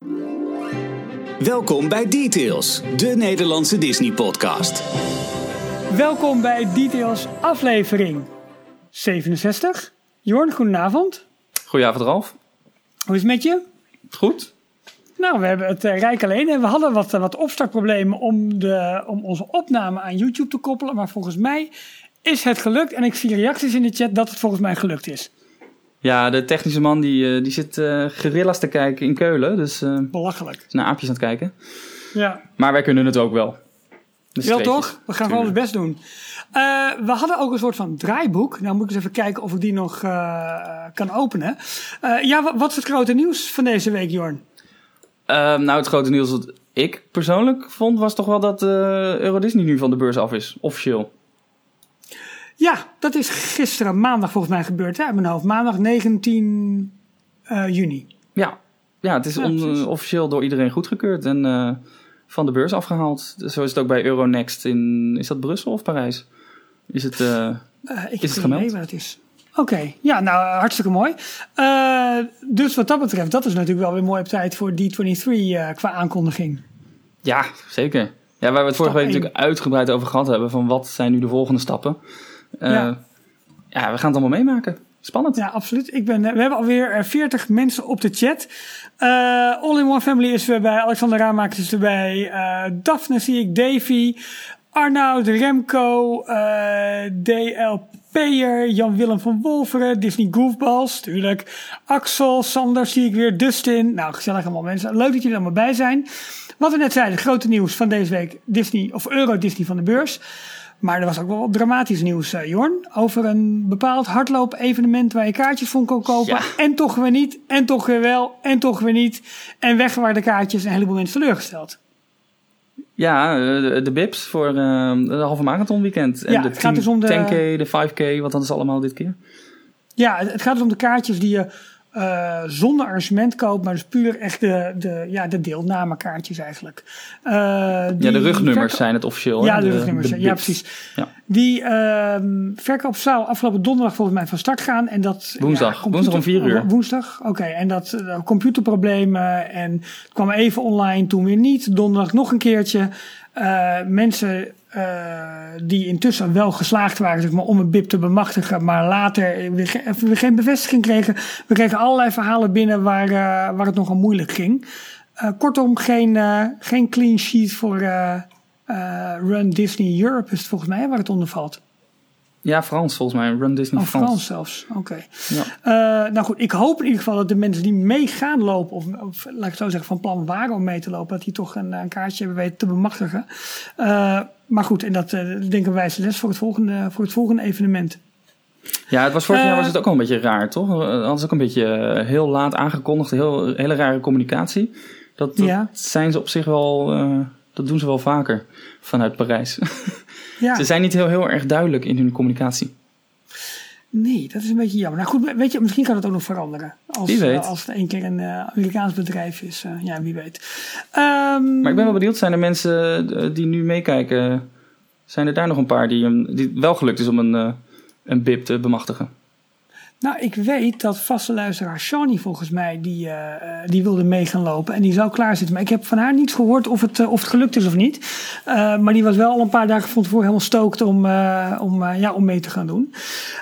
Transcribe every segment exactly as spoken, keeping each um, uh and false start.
Welkom bij Details, de Nederlandse Disney-podcast. Welkom bij Details aflevering zevenenzestig. Jorn, goedenavond. Goedenavond, Ralf. Hoe is het met je? Goed. Nou, we hebben het uh, rijk alleen en we hadden wat, uh, wat opstartproblemen om, de, om onze opname aan YouTube te koppelen. Maar volgens mij is het gelukt en ik zie reacties in de chat dat het volgens mij gelukt is. Ja, de technische man die, die zit uh, gorilla's te kijken in Keulen. Dus uh, belachelijk. Naar aapjes aan het kijken. Ja. Maar wij kunnen het ook wel. Dus wel toch? We gaan gewoon ons best doen. Uh, we hadden ook een soort van draaiboek. Nou moet ik eens even kijken of ik die nog uh, kan openen. Uh, ja, wat is het grote nieuws van deze week, Jorn? Uh, nou, het grote nieuws wat ik persoonlijk vond was toch wel dat uh, Euro Disney nu van de beurs af is. Officieel. Ja, dat is gisteren maandag volgens mij gebeurd, hè, uit mijn hoofd. Maandag negentien juni. Ja, ja het is ja, on, uh, officieel door iedereen goedgekeurd en uh, van de beurs afgehaald. Zo is het ook bij Euronext in, is dat Brussel of Parijs? Is het, uh, uh, ik is het gemeld? Ik weet niet wat het is. Oké, okay. Ja, nou hartstikke mooi. Uh, dus wat dat betreft, dat is natuurlijk wel weer mooi op tijd voor D drieëntwintig uh, qua aankondiging. Ja, zeker. Ja, waar we het vorige week natuurlijk uitgebreid over gehad hebben van wat zijn nu de volgende stappen. Uh, ja. ja, we gaan het allemaal meemaken. Spannend. Ja, absoluut. Ik ben, we hebben alweer veertig mensen op de chat. Uh, All in One Family is weer bij. Alexander Raamakers is erbij. Uh, Daphne zie ik. Davy. Arnoud. Remco. Uh, D L P'er. Jan-Willem van Wolveren. Disney Goofballs. Tuurlijk. Axel. Sander zie ik weer. Dustin. Nou, gezellig allemaal mensen. Leuk dat jullie allemaal bij zijn. Wat we net zeiden. Het grote nieuws van deze week. Disney of Euro Disney van de beurs. Maar er was ook wel wat dramatisch nieuws, uh, Jorn. Over een bepaald hardloop-evenement waar je kaartjes voor kon kopen. Ja. En toch weer niet, en toch weer wel, en toch weer niet. En weg waren de kaartjes en een heleboel mensen teleurgesteld. Ja, de, de B I P's voor uh, de halve marathon weekend. En ja, de het gaat dus om de tien K, de vijf K, wat dat is allemaal dit keer. Ja, het gaat dus om de kaartjes die je uh, zonder arrangement koopt. Maar dus puur echt de, de, ja, de deelnamekaartjes eigenlijk. Uh, die ja, de rugnummers verko- zijn het officieel. Ja, de, de rugnummers. De ja, precies. Ja. Die uh, verkoop zou afgelopen donderdag volgens mij van start gaan. En dat, woensdag. Ja, computer, woensdag om vier uur. Woensdag, oké. Okay. En dat uh, computerproblemen. En het kwam even online, toen weer niet. Donderdag nog een keertje. Uh, mensen uh, die intussen wel geslaagd waren zeg maar, om een B I P te bemachtigen, maar later weer, weer geen bevestiging kregen. We kregen allerlei verhalen binnen waar, uh, waar het nogal moeilijk ging. Uh, kortom, geen, uh, geen clean sheet voor uh, uh, Run Disney Europe is het volgens mij waar het onder valt. Ja, Frans volgens mij. Run Disney oh, Frans. Frans zelfs, oké. Okay. Ja. Uh, nou goed, ik hoop in ieder geval dat de mensen die mee gaan lopen, of, of laat ik het zo zeggen, van plan waren om mee te lopen, dat die toch een, een kaartje hebben weten te bemachtigen. Uh, maar goed, en dat uh, denken wij is les voor het volgende, voor het volgende evenement. Ja, het was vorig uh, jaar was het ook al een beetje raar, toch? Dat hadden ze ook een beetje uh, heel laat aangekondigd, heel hele rare communicatie. Dat, dat ja. zijn ze op zich wel, uh, dat doen ze wel vaker vanuit Parijs. Ja. Ze zijn niet heel, heel erg duidelijk in hun communicatie. Nee, dat is een beetje jammer. Nou goed, weet je, misschien kan het ook nog veranderen. Als, wie weet. Uh, als het een keer een uh, Amerikaans bedrijf is. Uh, ja, wie weet. Um, maar ik ben wel benieuwd, zijn er mensen uh, die nu meekijken, zijn er daar nog een paar die, um, die wel gelukt is om een, uh, een B I P te bemachtigen? Nou, ik weet dat vaste luisteraar Shawnee volgens mij, die, uh, die wilde mee gaan lopen. En die zou klaar zitten. Maar ik heb van haar niets gehoord of het, uh, of het gelukt is of niet. Uh, maar die was wel al een paar dagen van tevoren helemaal stookt om, uh, om, uh, ja, om mee te gaan doen.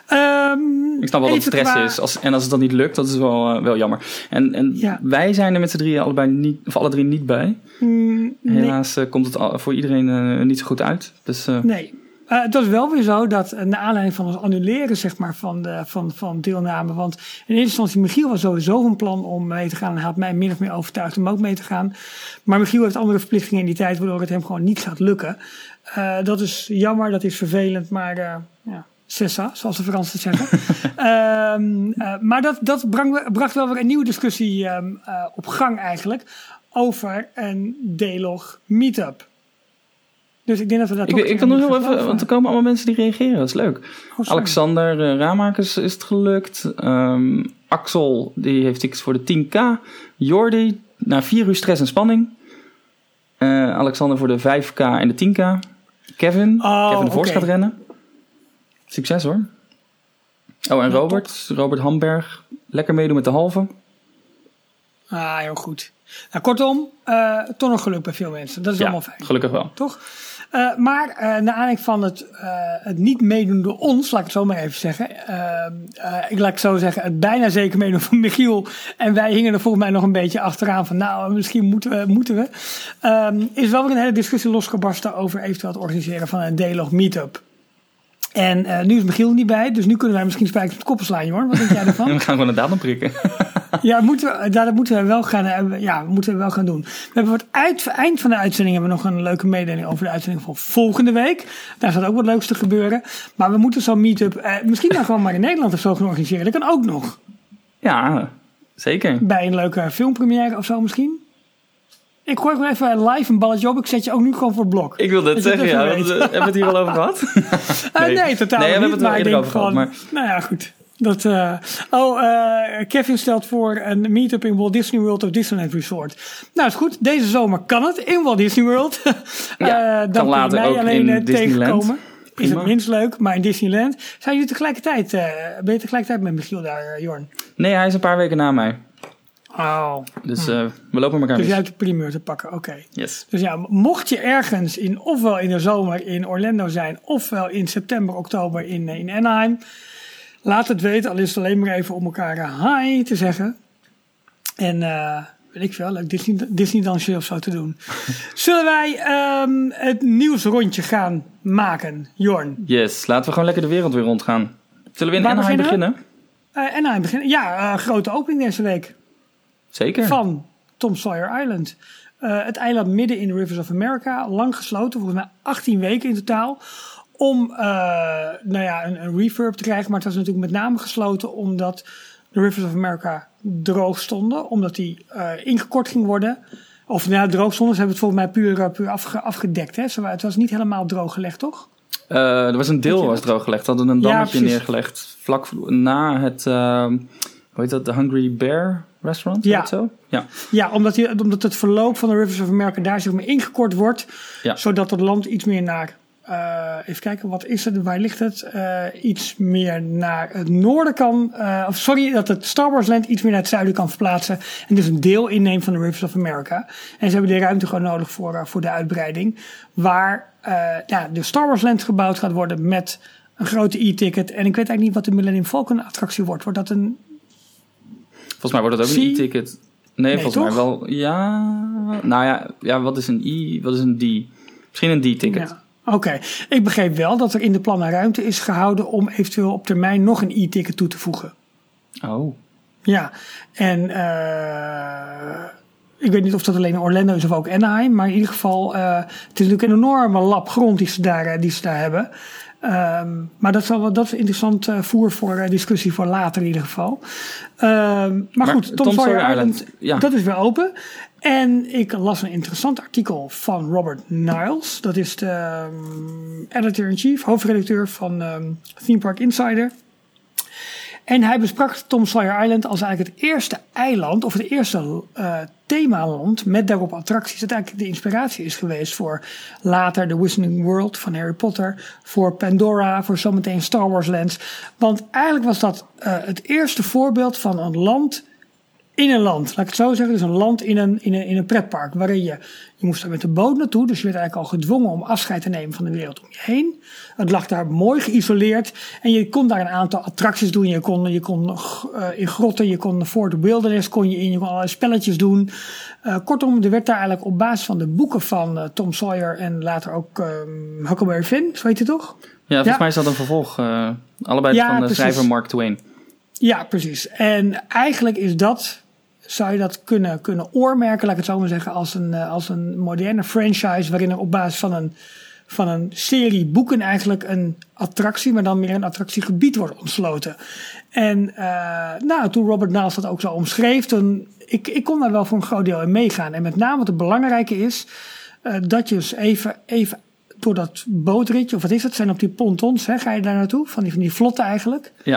Um, ik snap wel dat het stress qua... is. Als, en als het dan niet lukt, dat is wel, uh, wel jammer. En, en ja. wij zijn er met z'n drieën allebei niet, of alle drie niet bij. Mm, nee. Helaas uh, komt het voor iedereen uh, niet zo goed uit. Dus, uh, nee. Uh, het was wel weer zo dat uh, naar aanleiding van het annuleren zeg maar, van, de, van, van deelname. Want in eerste instantie Michiel was sowieso van plan om mee te gaan. En hij had mij min of meer overtuigd om ook mee te gaan. Maar Michiel heeft andere verplichtingen in die tijd, waardoor het hem gewoon niet gaat lukken. Uh, dat is jammer, dat is vervelend, maar uh, ja, c'est ça, zoals de Fransen zeggen. uh, uh, maar dat, dat brang, bracht wel weer een nieuwe discussie um, uh, op gang eigenlijk over een D-Log meetup. Dus ik denk dat we dat ik, toch... Ik kan nog heel even, want er komen allemaal mensen die reageren. Dat is leuk. Oh, Alexander uh, Raamakers is het gelukt. Um, Axel, die heeft tickets voor de tien K. Jordi, na vier uur stress en spanning. Uh, Alexander voor de vijf K en de tien K. Kevin, oh, Kevin de Vos okay. gaat rennen. Succes hoor. Oh, en ja, Robert, top. Robert Hamberg. Lekker meedoen met de halve. Ah, heel goed. Nou, kortom, uh, toch nog geluk bij veel mensen. Dat is ja, allemaal fijn. Gelukkig wel. Toch? Uh, maar uh, naar aanleiding van het, uh, het niet meedoen door ons, laat ik het zo maar even zeggen. Uh, uh, ik laat het zo zeggen, het bijna zeker meedoen van Michiel. En wij hingen er volgens mij nog een beetje achteraan van, nou, misschien moeten we. Moeten we. Um, is wel weer een hele discussie losgebarsten over eventueel het organiseren van een D-Log meetup. En uh, nu is Michiel er niet bij, dus nu kunnen wij misschien spijkers met koppen slaan, Jorn. Wat denk jij ervan? En we gaan gewoon een datum prikken. Ja, moeten we, dat moeten we wel gaan, ja, moeten we wel gaan doen. We hebben voor het uit, eind van de uitzending hebben we nog een leuke mededeling over de uitzending van volgende week. Daar gaat ook wat leuks te gebeuren. Maar we moeten zo'n meetup eh, misschien dan gewoon maar in Nederland of zo gaan organiseren. Dat kan ook nog. Ja, zeker. Bij een leuke filmpremière of zo misschien. Ik gooi gewoon even live een balletje op. Ik zet je ook nu gewoon voor het blok. Ik wil dat zeggen, ja. Want, uh, hebben we het hier al over gehad? nee. Uh, nee, totaal nee, niet. We hebben het maar ik denk over gewoon, gehad, maar... nou ja, goed. Dat, uh, oh, uh, Kevin stelt voor een meetup in Walt Disney World of Disneyland Resort. Nou, is goed. Deze zomer kan het in Walt Disney World. Ja, uh, dan kan later mij ook alleen in tegenkomen. Is Prima. het minst leuk, maar in Disneyland. Zijn jullie tegelijkertijd, uh, ben je tegelijkertijd met Michiel daar, uh, Jorn? Nee, hij is een paar weken na mij. Oh. Dus uh, we lopen elkaar Dus mis. jij hebt de primeur te pakken, oké. Okay. Yes. Dus ja, mocht je ergens in, ofwel in de zomer in Orlando zijn, ofwel in september, oktober in, in Anaheim, laat het weten, al is het alleen maar even om elkaar hi te zeggen. En uh, weet ik veel, leuk Disney, Disney dansje of zo te doen. Zullen wij um, het nieuwsrondje gaan maken, Jorn? Yes, laten we gewoon lekker de wereld weer rondgaan. Zullen we in Waar Anaheim beginnen? beginnen? Uh, Anaheim beginnen? Ja, uh, grote opening deze week. Zeker. Van Tom Sawyer Island. Uh, het eiland midden in de Rivers of America. Lang gesloten, volgens mij achttien weken in totaal. Om uh, nou ja, een, een refurb te krijgen. Maar het was natuurlijk met name gesloten omdat de Rivers of America droog stonden. Omdat die uh, ingekort ging worden. Of nou, droog stonden. Ze hebben het volgens mij puur, puur afge, afgedekt. Hè? Het was niet helemaal droog gelegd, toch? Uh, er was een deel was drooggelegd. Ze hadden een dammetje ja, neergelegd. Vlak na het, uh, hoe heet dat, de Hungry Bear restaurant? Ja. Zo? Ja. Ja, omdat, die, omdat het verloop van de Rivers of America daar zeg maar ingekort wordt. Ja. Zodat het land iets meer naar, uh, even kijken, wat is het, waar ligt het? Uh, iets meer naar het noorden kan, uh, of sorry, dat het Star Wars Land iets meer naar het zuiden kan verplaatsen. En dus een deel inneemt van de Rivers of America. En ze hebben die ruimte gewoon nodig voor, uh, voor de uitbreiding. Waar uh, ja, de Star Wars Land gebouwd gaat worden met een grote e-ticket. En ik weet eigenlijk niet wat de Millennium Falcon attractie wordt. Wordt dat een... Volgens mij wordt het ook C? een e-ticket. Nee, nee, volgens toch? mij wel. Ja. Nou ja, ja, wat is een i? Wat is een D? Misschien een D-ticket. Ja. Oké. Okay. Ik begreep wel dat er in de plannen ruimte is gehouden om eventueel op termijn nog een e-ticket toe te voegen. Oh. Ja. En uh, ik weet niet of dat alleen in Orlando is of ook Anaheim. Maar in ieder geval, uh, het is natuurlijk een enorme lap grond die ze daar, die ze daar hebben. Um, maar dat, zal, dat is interessant uh, voer voor uh, discussie voor later in ieder geval. Um, maar, maar goed, Tom, Tom Sawyer Island, Island ja. Dat is weer open. En ik las een interessant artikel van Robert Niles. Dat is de um, editor-in-chief, hoofdredacteur van um, Theme Park Insider. En hij besprak Tom Sawyer Island als eigenlijk het eerste eiland, of het eerste uh, themaland met daarop attracties. Dat eigenlijk de inspiratie is geweest voor later The Wizarding World van Harry Potter, voor Pandora, voor zometeen Star Wars Lands. Want eigenlijk was dat uh, het eerste voorbeeld van een land in een land. Laat ik het zo zeggen, dus een land in een, in een, in een pretpark. Waarin je, je moest er met de boot naartoe. Dus je werd eigenlijk al gedwongen om afscheid te nemen van de wereld om je heen. Het lag daar mooi geïsoleerd. En je kon daar een aantal attracties doen. Je kon, je kon uh, in grotten, je kon voor de wilderness kon je in. Je kon allerlei spelletjes doen. Uh, kortom, er werd daar eigenlijk op basis van de boeken van uh, Tom Sawyer en later ook um, Huckleberry Finn. Zo heet je toch? Ja, volgens ja. mij is dat een vervolg. Uh, allebei ja, van de precies. schrijver Mark Twain. Ja, precies. En eigenlijk is dat... zou je dat kunnen, kunnen oormerken, laat ik het zo maar zeggen, als een, als een moderne franchise waarin er op basis van een, van een serie boeken eigenlijk een attractie, maar dan meer een attractiegebied wordt ontsloten. En uh, nou, toen Robert Niles dat ook zo omschreef, toen, ik, ik kon daar wel voor een groot deel in meegaan. En met name wat het belangrijke is, uh, dat je dus even, even door dat bootritje, of wat is het, zijn op die pontons, hè, ga je daar naartoe, van die, van die vlotte eigenlijk. Ja.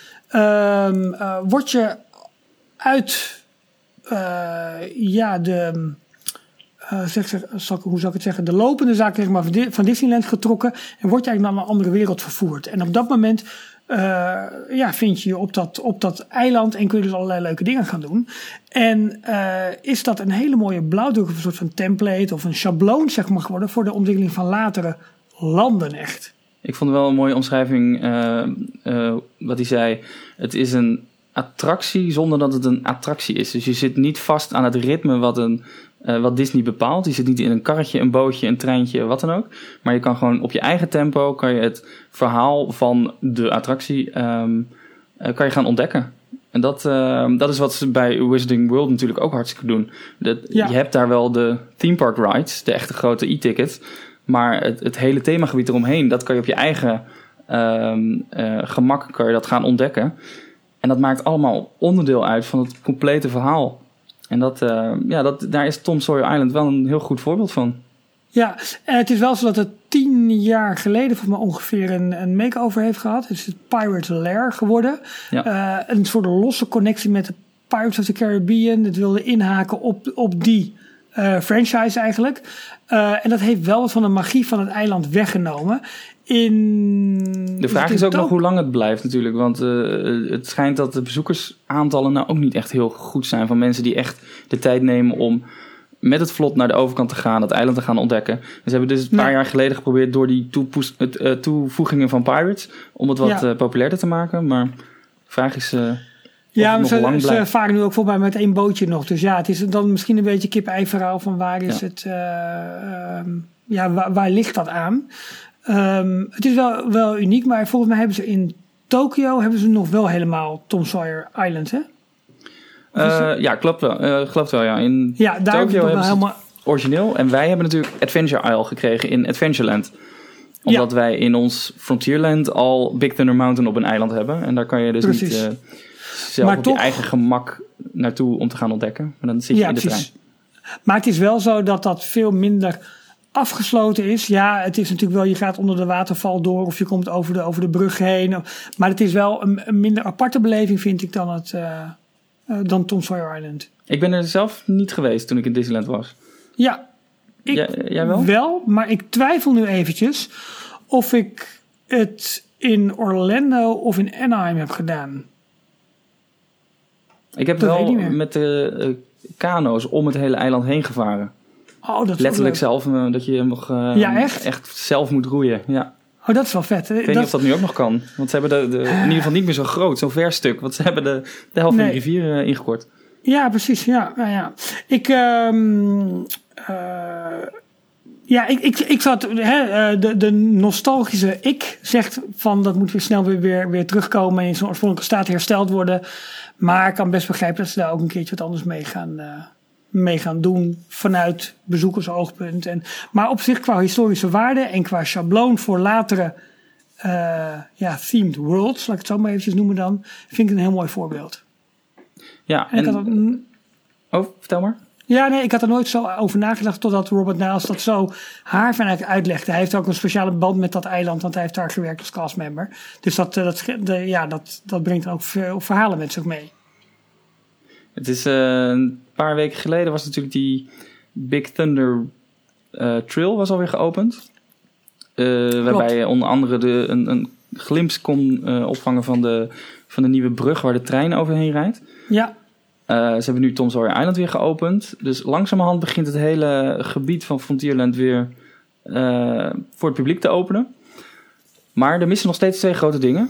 Um, uh, word je uit... Uh, ja, de, uh, zeg, zeg, zal ik, hoe zou ik het zeggen, de lopende zaak zeg maar, van Disneyland getrokken en word je eigenlijk naar een andere wereld vervoerd. En op dat moment uh, ja, vind je je op dat, op dat eiland en kun je dus allerlei leuke dingen gaan doen. En uh, is dat een hele mooie blauwdruk of een soort van template of een schabloon zeg maar geworden voor de ontwikkeling van latere landen echt. Ik vond het wel een mooie omschrijving uh, uh, wat hij zei. Het is een attractie zonder dat het een attractie is. Dus je zit niet vast aan het ritme wat, een, uh, wat Disney bepaalt. Je zit niet in een karretje, een bootje, een treintje, wat dan ook. Maar je kan gewoon op je eigen tempo kan je het verhaal van de attractie um, uh, kan je gaan ontdekken. En dat, uh, dat is wat ze bij Wizarding World natuurlijk ook hartstikke doen. Dat, ja. Je hebt daar wel de theme park rides, de echte grote e-tickets. Maar het, het hele themagebied eromheen, dat kan je op je eigen um, uh, gemak kan je dat gaan ontdekken. En dat maakt allemaal onderdeel uit van het complete verhaal. En dat, uh, ja, dat, daar is Tom Sawyer Island wel een heel goed voorbeeld van. Ja, en het is wel zo dat het tien jaar geleden voor me ongeveer een, een make-over heeft gehad. Het is het Pirate's Lair geworden. Ja. Uh, een soort losse connectie met de Pirates of the Caribbean. Het wilde inhaken op, op die uh, franchise eigenlijk. Uh, en dat heeft wel wat van de magie van het eiland weggenomen. In, de vraag is ook nog hoe lang het blijft natuurlijk. Want uh, het schijnt dat de bezoekersaantallen nou ook niet echt heel goed zijn. Van mensen die echt de tijd nemen om met het vlot naar de overkant te gaan. Het eiland te gaan ontdekken. Dus ze hebben dus een paar nee. jaar geleden geprobeerd door die toepoes, uh, toevoegingen van Pirates. Om het wat ja. uh, populairder te maken. Maar de vraag is uh, ja, maar ze, ze varen nu ook volgens mij met één bootje nog. Dus ja, het is dan misschien een beetje kip-ei verhaal van waar is ja. het... Uh, um, ja, waar, waar ligt dat aan? Um, het is wel, wel uniek, maar volgens mij hebben ze in Tokio hebben ze nog wel helemaal Tom Sawyer Island, hè? Uh, ja, klopt wel. Uh, klopt wel, ja. In ja, daar Tokio hebben ze helemaal... het origineel. En wij hebben natuurlijk Adventure Isle gekregen in Adventureland. Omdat ja. wij in ons Frontierland al Big Thunder Mountain op een eiland hebben. En daar kan je dus precies. niet uh, zelf maar op toch... je eigen gemak naartoe om te gaan ontdekken. Maar dan zit je ja, in de precies. trein. Maar het is wel zo dat dat veel minder afgesloten is. Ja, het is natuurlijk wel, je gaat onder de waterval door of je komt over de, over de brug heen. Maar het is wel een, een minder aparte beleving, vind ik, dan, het, uh, uh, dan Tom Sawyer Island. Ik ben er zelf niet geweest toen ik in Disneyland was. Ja, ik ja, jij wel? wel, maar ik twijfel nu eventjes of ik het in Orlando of in Anaheim heb gedaan. Ik heb dat wel met de uh, kano's om het hele eiland heen gevaren. Oh, dat letterlijk zelf, uh, dat je nog uh, ja, echt? echt zelf moet roeien. Ja. Oh, dat is wel vet. Ik weet dat... niet of dat nu ook nog kan. Want ze hebben de, de, in ieder geval niet meer zo groot, zo'n ver stuk. Want ze hebben de, de helft nee. van de rivier uh, ingekort. Ja, precies. Ja, nou ja. Ik, um, uh, ja, ik, ik, ik zat, hè, de, de nostalgische ik zegt van dat moet weer snel weer, weer, weer terugkomen en in zo'n oorspronkelijke staat hersteld worden. Maar ik kan best begrijpen dat ze daar ook een keertje wat anders mee gaan, uh, mee gaan doen vanuit bezoekersoogpunt. En, maar op zich qua historische waarde en qua schabloon voor latere uh, ja, themed worlds, laat ik het zo maar eventjes noemen dan, vind ik het een heel mooi voorbeeld. Ja, en... en ik had er, oh, vertel maar. Ja, nee, ik had er nooit zo over nagedacht totdat Robert Niles dat zo haar vanuit uitlegde. Hij heeft ook een speciale band met dat eiland, want hij heeft daar gewerkt als castmember. Dus dat, dat, de, ja, dat, dat brengt ook veel verhalen met zich mee. Het is uh, een paar weken geleden was natuurlijk die Big Thunder uh, Trail was alweer geopend. Uh, waarbij je onder andere de, een, een glimp kon uh, opvangen van de, van de nieuwe brug waar de trein overheen rijdt. Ja. Uh, ze hebben nu Tom Sawyer Island weer geopend. Dus langzamerhand begint het hele gebied van Frontierland weer uh, voor het publiek te openen. Maar er missen nog steeds twee grote dingen.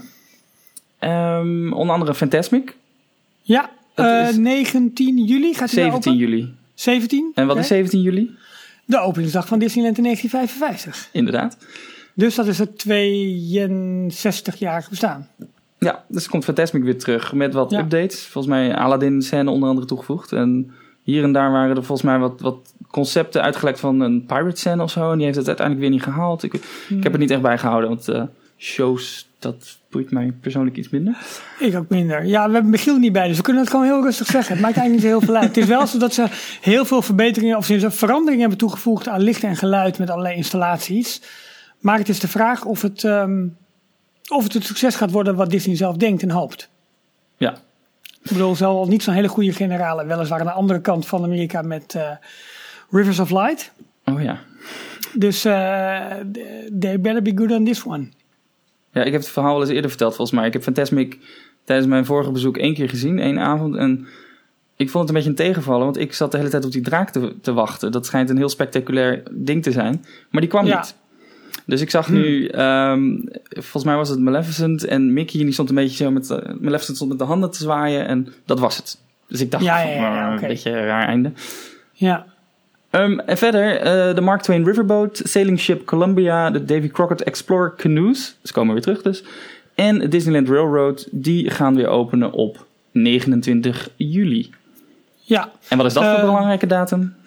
Um, onder andere Fantasmic. Ja, uh, negentien juli gaat hij zeventien open? juli. zeventien? En wat okay. is zeventien juli? De openingsdag van Disneyland in negentien vijfenvijftig. Inderdaad. Dus dat is het tweeënzestig-jarig bestaan. Ja, dus komt Fantasmic weer terug met wat ja. updates. Volgens mij Aladdin-scène onder andere toegevoegd. En hier en daar waren er volgens mij wat, wat concepten uitgelekt van een pirate-scène of zo. En die heeft het uiteindelijk weer niet gehaald. Ik, hmm. ik heb het niet echt bijgehouden, want uh, shows, dat boeit mij persoonlijk iets minder. Ik ook minder. Ja, we hebben Michiel niet bij, dus we kunnen het gewoon heel rustig zeggen. Het maakt eigenlijk niet zo heel veel uit. Het is wel zo dat ze heel veel verbeteringen of ze veranderingen hebben toegevoegd aan licht en geluid met allerlei installaties. Maar het is de vraag of het... Um, Of het een succes gaat worden wat Disney zelf denkt en hoopt. Ja. Ik bedoel, het zal niet zo'n hele goede generale. Weliswaar aan de andere kant van Amerika met uh, Rivers of Light. Oh ja. Dus uh, they better be good on this one. Ja, ik heb het verhaal wel eens eerder verteld volgens mij. Ik heb Fantasmic tijdens mijn vorige bezoek één keer gezien, één avond. En ik vond het een beetje een tegenvallen, want ik zat de hele tijd op die draak te, te wachten. Dat schijnt een heel spectaculair ding te zijn. Maar die kwam ja. niet. Dus ik zag hm. nu, um, volgens mij was het Maleficent en Mickey. Die stond een beetje zo met, uh, Maleficent stond met de handen te zwaaien en dat was het. Dus ik dacht, ja, ja, ja, ja, uh, okay. een beetje een raar einde. Ja. Um, en verder, uh, de Mark Twain Riverboat, Sailing Ship Columbia, de Davy Crockett Explorer Canoes. Ze komen weer terug dus. En de Disneyland Railroad, die gaan weer openen op negenentwintig juli. Ja. En wat is dat uh, voor een belangrijke datum?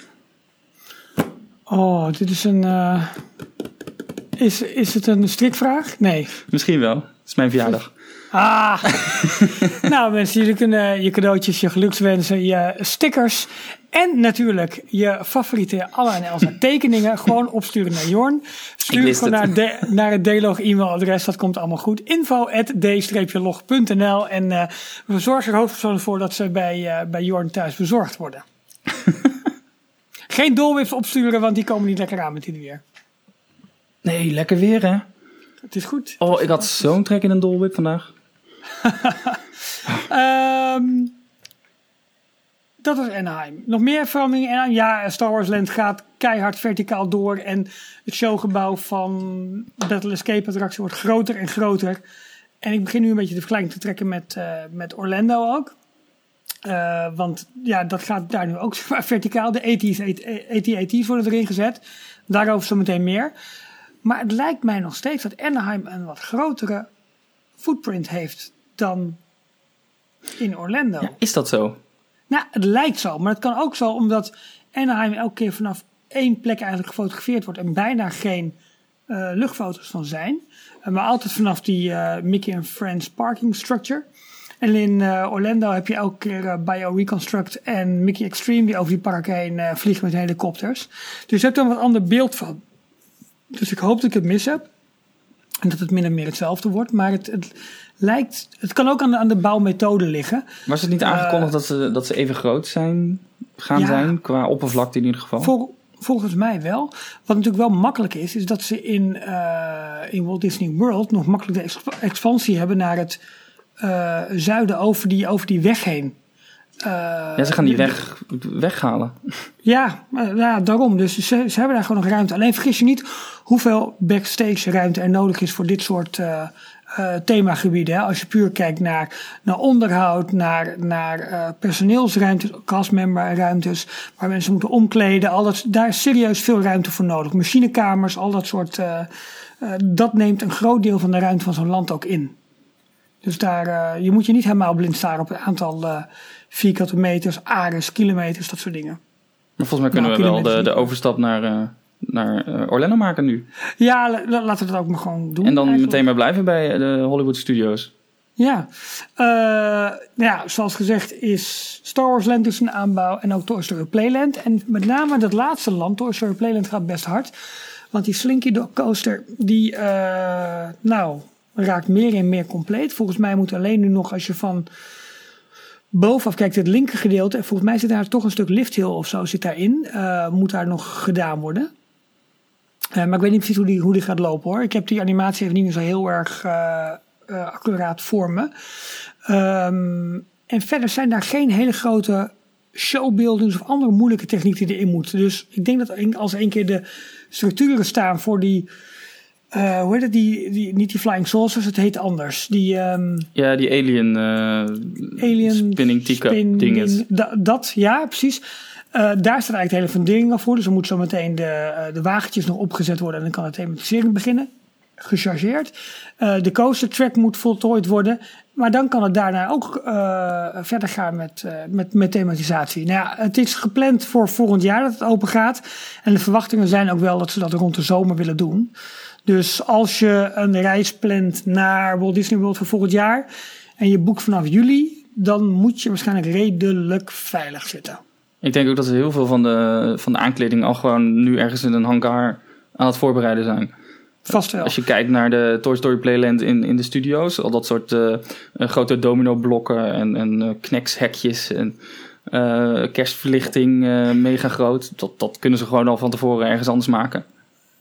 Oh, dit is een... Uh, is, is het een strikvraag? Nee. Misschien wel. Het is mijn verjaardag. Ah. Nou mensen, jullie kunnen je cadeautjes, je gelukswensen, je stickers en natuurlijk je favoriete Anna en Elsa tekeningen gewoon opsturen naar Jorn. Stuur het gewoon naar, de, naar het D-log e-mailadres, dat komt allemaal goed. info at d log punt n l en uh, we zorgen er hoofdpersoonlijk voor dat ze bij, uh, bij Jorn thuis bezorgd worden. Geen dolwips opsturen, want die komen niet lekker aan met dit weer. Nee, lekker weer hè. Het is goed. Oh, ik had zo'n trek in een dolwip vandaag. um, dat was Anaheim. Nog meer veranderingen in Anaheim? Ja, Star Wars Land gaat keihard verticaal door. En het showgebouw van Battle Escape attractie wordt groter en groter. En ik begin nu een beetje de vergelijking te trekken met, uh, met Orlando ook. Uh, want ja, dat gaat daar nu ook verticaal. De A T A T's worden erin gezet. Daarover zo meteen meer. Maar het lijkt mij nog steeds dat Anaheim een wat grotere footprint heeft dan in Orlando. Ja, is dat zo? Nou, het lijkt zo. Maar het kan ook zo omdat Anaheim elke keer vanaf één plek eigenlijk gefotografeerd wordt en bijna geen uh, luchtfoto's van zijn. Uh, maar altijd vanaf die uh, Mickey and Friends parking structure. En in uh, Orlando heb je elke keer uh, Bio Reconstruct en Mickey Extreme die over die park heen uh, vliegen met helikopters. Dus je hebt er een wat ander beeld van. Dus ik hoop dat ik het mis heb. En dat het min of meer hetzelfde wordt. Maar het, het lijkt... Het kan ook aan de, aan de bouwmethode liggen. Was het niet aangekondigd uh, dat, ze, dat ze even groot zijn, gaan ja, zijn? Qua oppervlakte in ieder geval? Vol, volgens mij wel. Wat natuurlijk wel makkelijk is... is dat ze in, uh, in Walt Disney World... nog makkelijk de exp- expansie hebben naar het uh, zuiden over die, over die weg heen. Uh, ja, ze gaan die weg weghalen. Ja, uh, ja, daarom. Dus ze, ze hebben daar gewoon nog ruimte. Alleen vergis je niet hoeveel backstage ruimte er nodig is voor dit soort uh, uh, themagebieden. Hè. Als je puur kijkt naar, naar onderhoud, naar, naar uh, personeelsruimtes, castmemberruimtes, waar mensen moeten omkleden. Al dat, daar is serieus veel ruimte voor nodig. Machinekamers, al dat soort. Uh, uh, dat neemt een groot deel van de ruimte van zo'n land ook in. Dus daar, uh, je moet je niet helemaal blind staren op het aantal uh, vierkante meters, ares, kilometers, dat soort dingen. Maar volgens mij kunnen nou, we wel de, de overstap naar, uh, naar uh, Orlando maken nu. Ja, la, laten we dat ook maar gewoon doen. En dan eigenlijk. meteen maar blijven bij de Hollywood Studios. Ja, uh, ja, zoals gezegd is Star Wars Land dus een aanbouw en ook Toy Story Playland. En met name dat laatste land, Toy Story Playland, gaat best hard. Want die Slinky Dog Coaster, die, uh, nou... raakt meer en meer compleet. Volgens mij moet alleen nu nog, als je van bovenaf kijkt, het linker gedeelte, en volgens mij zit daar toch een stuk lifthill of zo zit daarin, uh, moet daar nog gedaan worden. Uh, maar ik weet niet precies hoe die, hoe die gaat lopen hoor. Ik heb die animatie even niet meer zo heel erg uh, uh, accuraat voor me. Um, en verder zijn daar geen hele grote showbuildings of andere moeilijke technieken die erin moeten. Dus ik denk dat als één keer de structuren staan voor die Uh, hoe heet het? Die, die, niet die Flying Saucers, het heet anders. Die, um, ja, die Alien, uh, alien Spinning Teacup spin, dinges. Da, dat, ja, precies. Uh, daar staat eigenlijk de hele fundering al voor. Dus dan moet zo meteen de, uh, de wagentjes nog opgezet worden. En dan kan de thematisering beginnen. Gechargeerd. Uh, de coaster track moet voltooid worden. Maar dan kan het daarna ook uh, verder gaan met, uh, met, met thematisatie. Nou ja, het is gepland voor volgend jaar dat het open gaat. En de verwachtingen zijn ook wel dat ze dat rond de zomer willen doen. Dus als je een reis plant naar Walt Disney World voor volgend jaar en je boekt vanaf juli, dan moet je waarschijnlijk redelijk veilig zitten. Ik denk ook dat er heel veel van de, van de aankleding al gewoon nu ergens in een hangar aan het voorbereiden zijn. Vast wel. Als je kijkt naar de Toy Story Playland in, in de studio's, al dat soort uh, grote domino blokken en, en uh, knekshekjes en uh, kerstverlichting uh, mega groot, dat, dat kunnen ze gewoon al van tevoren ergens anders maken.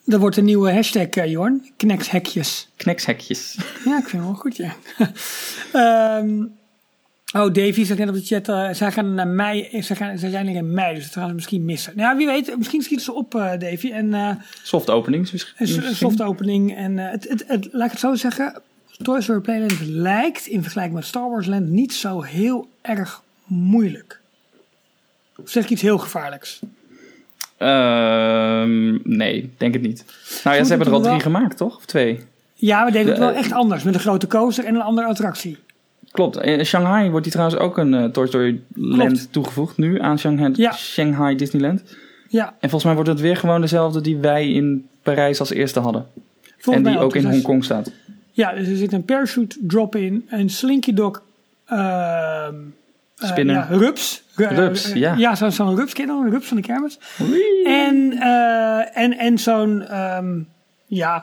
Dat wordt een nieuwe hashtag, uh, Jorn. Knekshekjes. Knekshekjes. Ja, ik vind het wel goed, ja. um, oh, Davy zegt net op de chat. Uh, zij gaan naar mei. Zij, gaan, zij zijn er in mei, dus dat gaan ze misschien missen. Nou, wie weet. Misschien schieten ze op, uh, Davy. En, uh, soft opening. Misschien. Een soft opening. En uh, het, het, het, laat ik het zo zeggen. Toy Story Playland lijkt in vergelijking met Star Wars Land niet zo heel erg moeilijk. Of zeg ik iets heel gevaarlijks? Uh, nee, denk het niet. Nou ja, ze hebben er al drie wel gemaakt, toch? Of twee? Ja, we deden het wel echt anders. Met een grote coaster en een andere attractie. Klopt. In Shanghai wordt die trouwens ook een uh, Toy Story Land Klopt. toegevoegd. Nu aan Shanghai, ja. Shanghai Disneyland. Ja. En volgens mij wordt het weer gewoon dezelfde die wij in Parijs als eerste hadden. Volgens en die ook, ook in dus Hongkong staat. Ja, dus er zit een parachute drop-in, een Slinky Dog... Uh, Spinner. Uh, ja, rups. Rups, ja. Ja, zo'n zo rups, ken je dan? Een rups van de kermis. Wee. En, uh, en, en zo'n um, ja,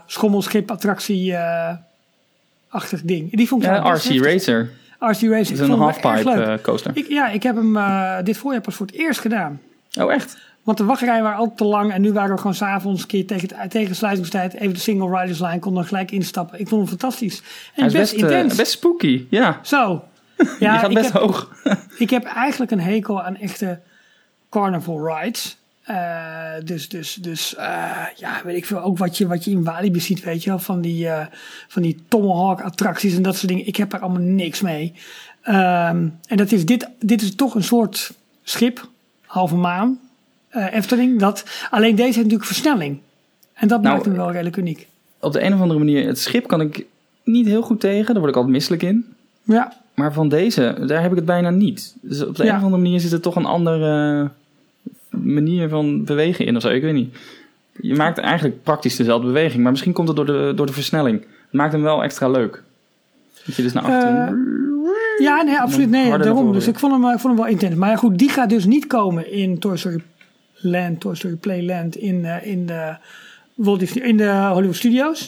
schommelschip-attractie-achtig uh, ding. Die vond ik ja, R C Racer. R C Racer. Dat is een halfpipe uh, coaster. Ik, ja, ik heb hem uh, dit voorjaar pas voor het eerst gedaan. Oh, echt? Want de wachtrijen waren altijd te lang. En nu waren we gewoon s'avonds een keer tegen, tegen sluitingstijd even de single riders line. Konden er gelijk instappen. Ik vond hem fantastisch. En Hij is best, best intens. Uh, best spooky, ja. Zo. Ja, je gaat best ik heb, hoog. Ik heb eigenlijk een hekel aan echte carnival rides. Uh, dus, dus, dus uh, ja, weet ik veel. Ook wat je, wat je in Walibi ziet, weet je wel. Van die, uh, van die Tomahawk attracties en dat soort dingen. Ik heb daar allemaal niks mee. Um, en dat is dit, dit is toch een soort schip. Halve maan. Uh, Efteling. Dat, alleen deze heeft natuurlijk versnelling. En dat nou, maakt hem wel redelijk uniek. Op de een of andere manier, het schip kan ik niet heel goed tegen. Daar word ik altijd misselijk in. Ja. Maar van deze, daar heb ik het bijna niet. Dus op de ja. een of andere manier zit er toch een andere manier van bewegen in of zo. Ik weet niet. Je maakt eigenlijk praktisch dezelfde beweging. Maar misschien komt het door de, door de versnelling. Het maakt hem wel extra leuk. Dat je dus naar achteren... Uh, ja, nee, absoluut. Nee, daarom. Dus ik vond, hem, ik vond hem wel intens. Maar ja, goed, die gaat dus niet komen in Toy Story Land, Toy Story Playland in, uh, in, de, Walt Disney, in de Hollywood Studios.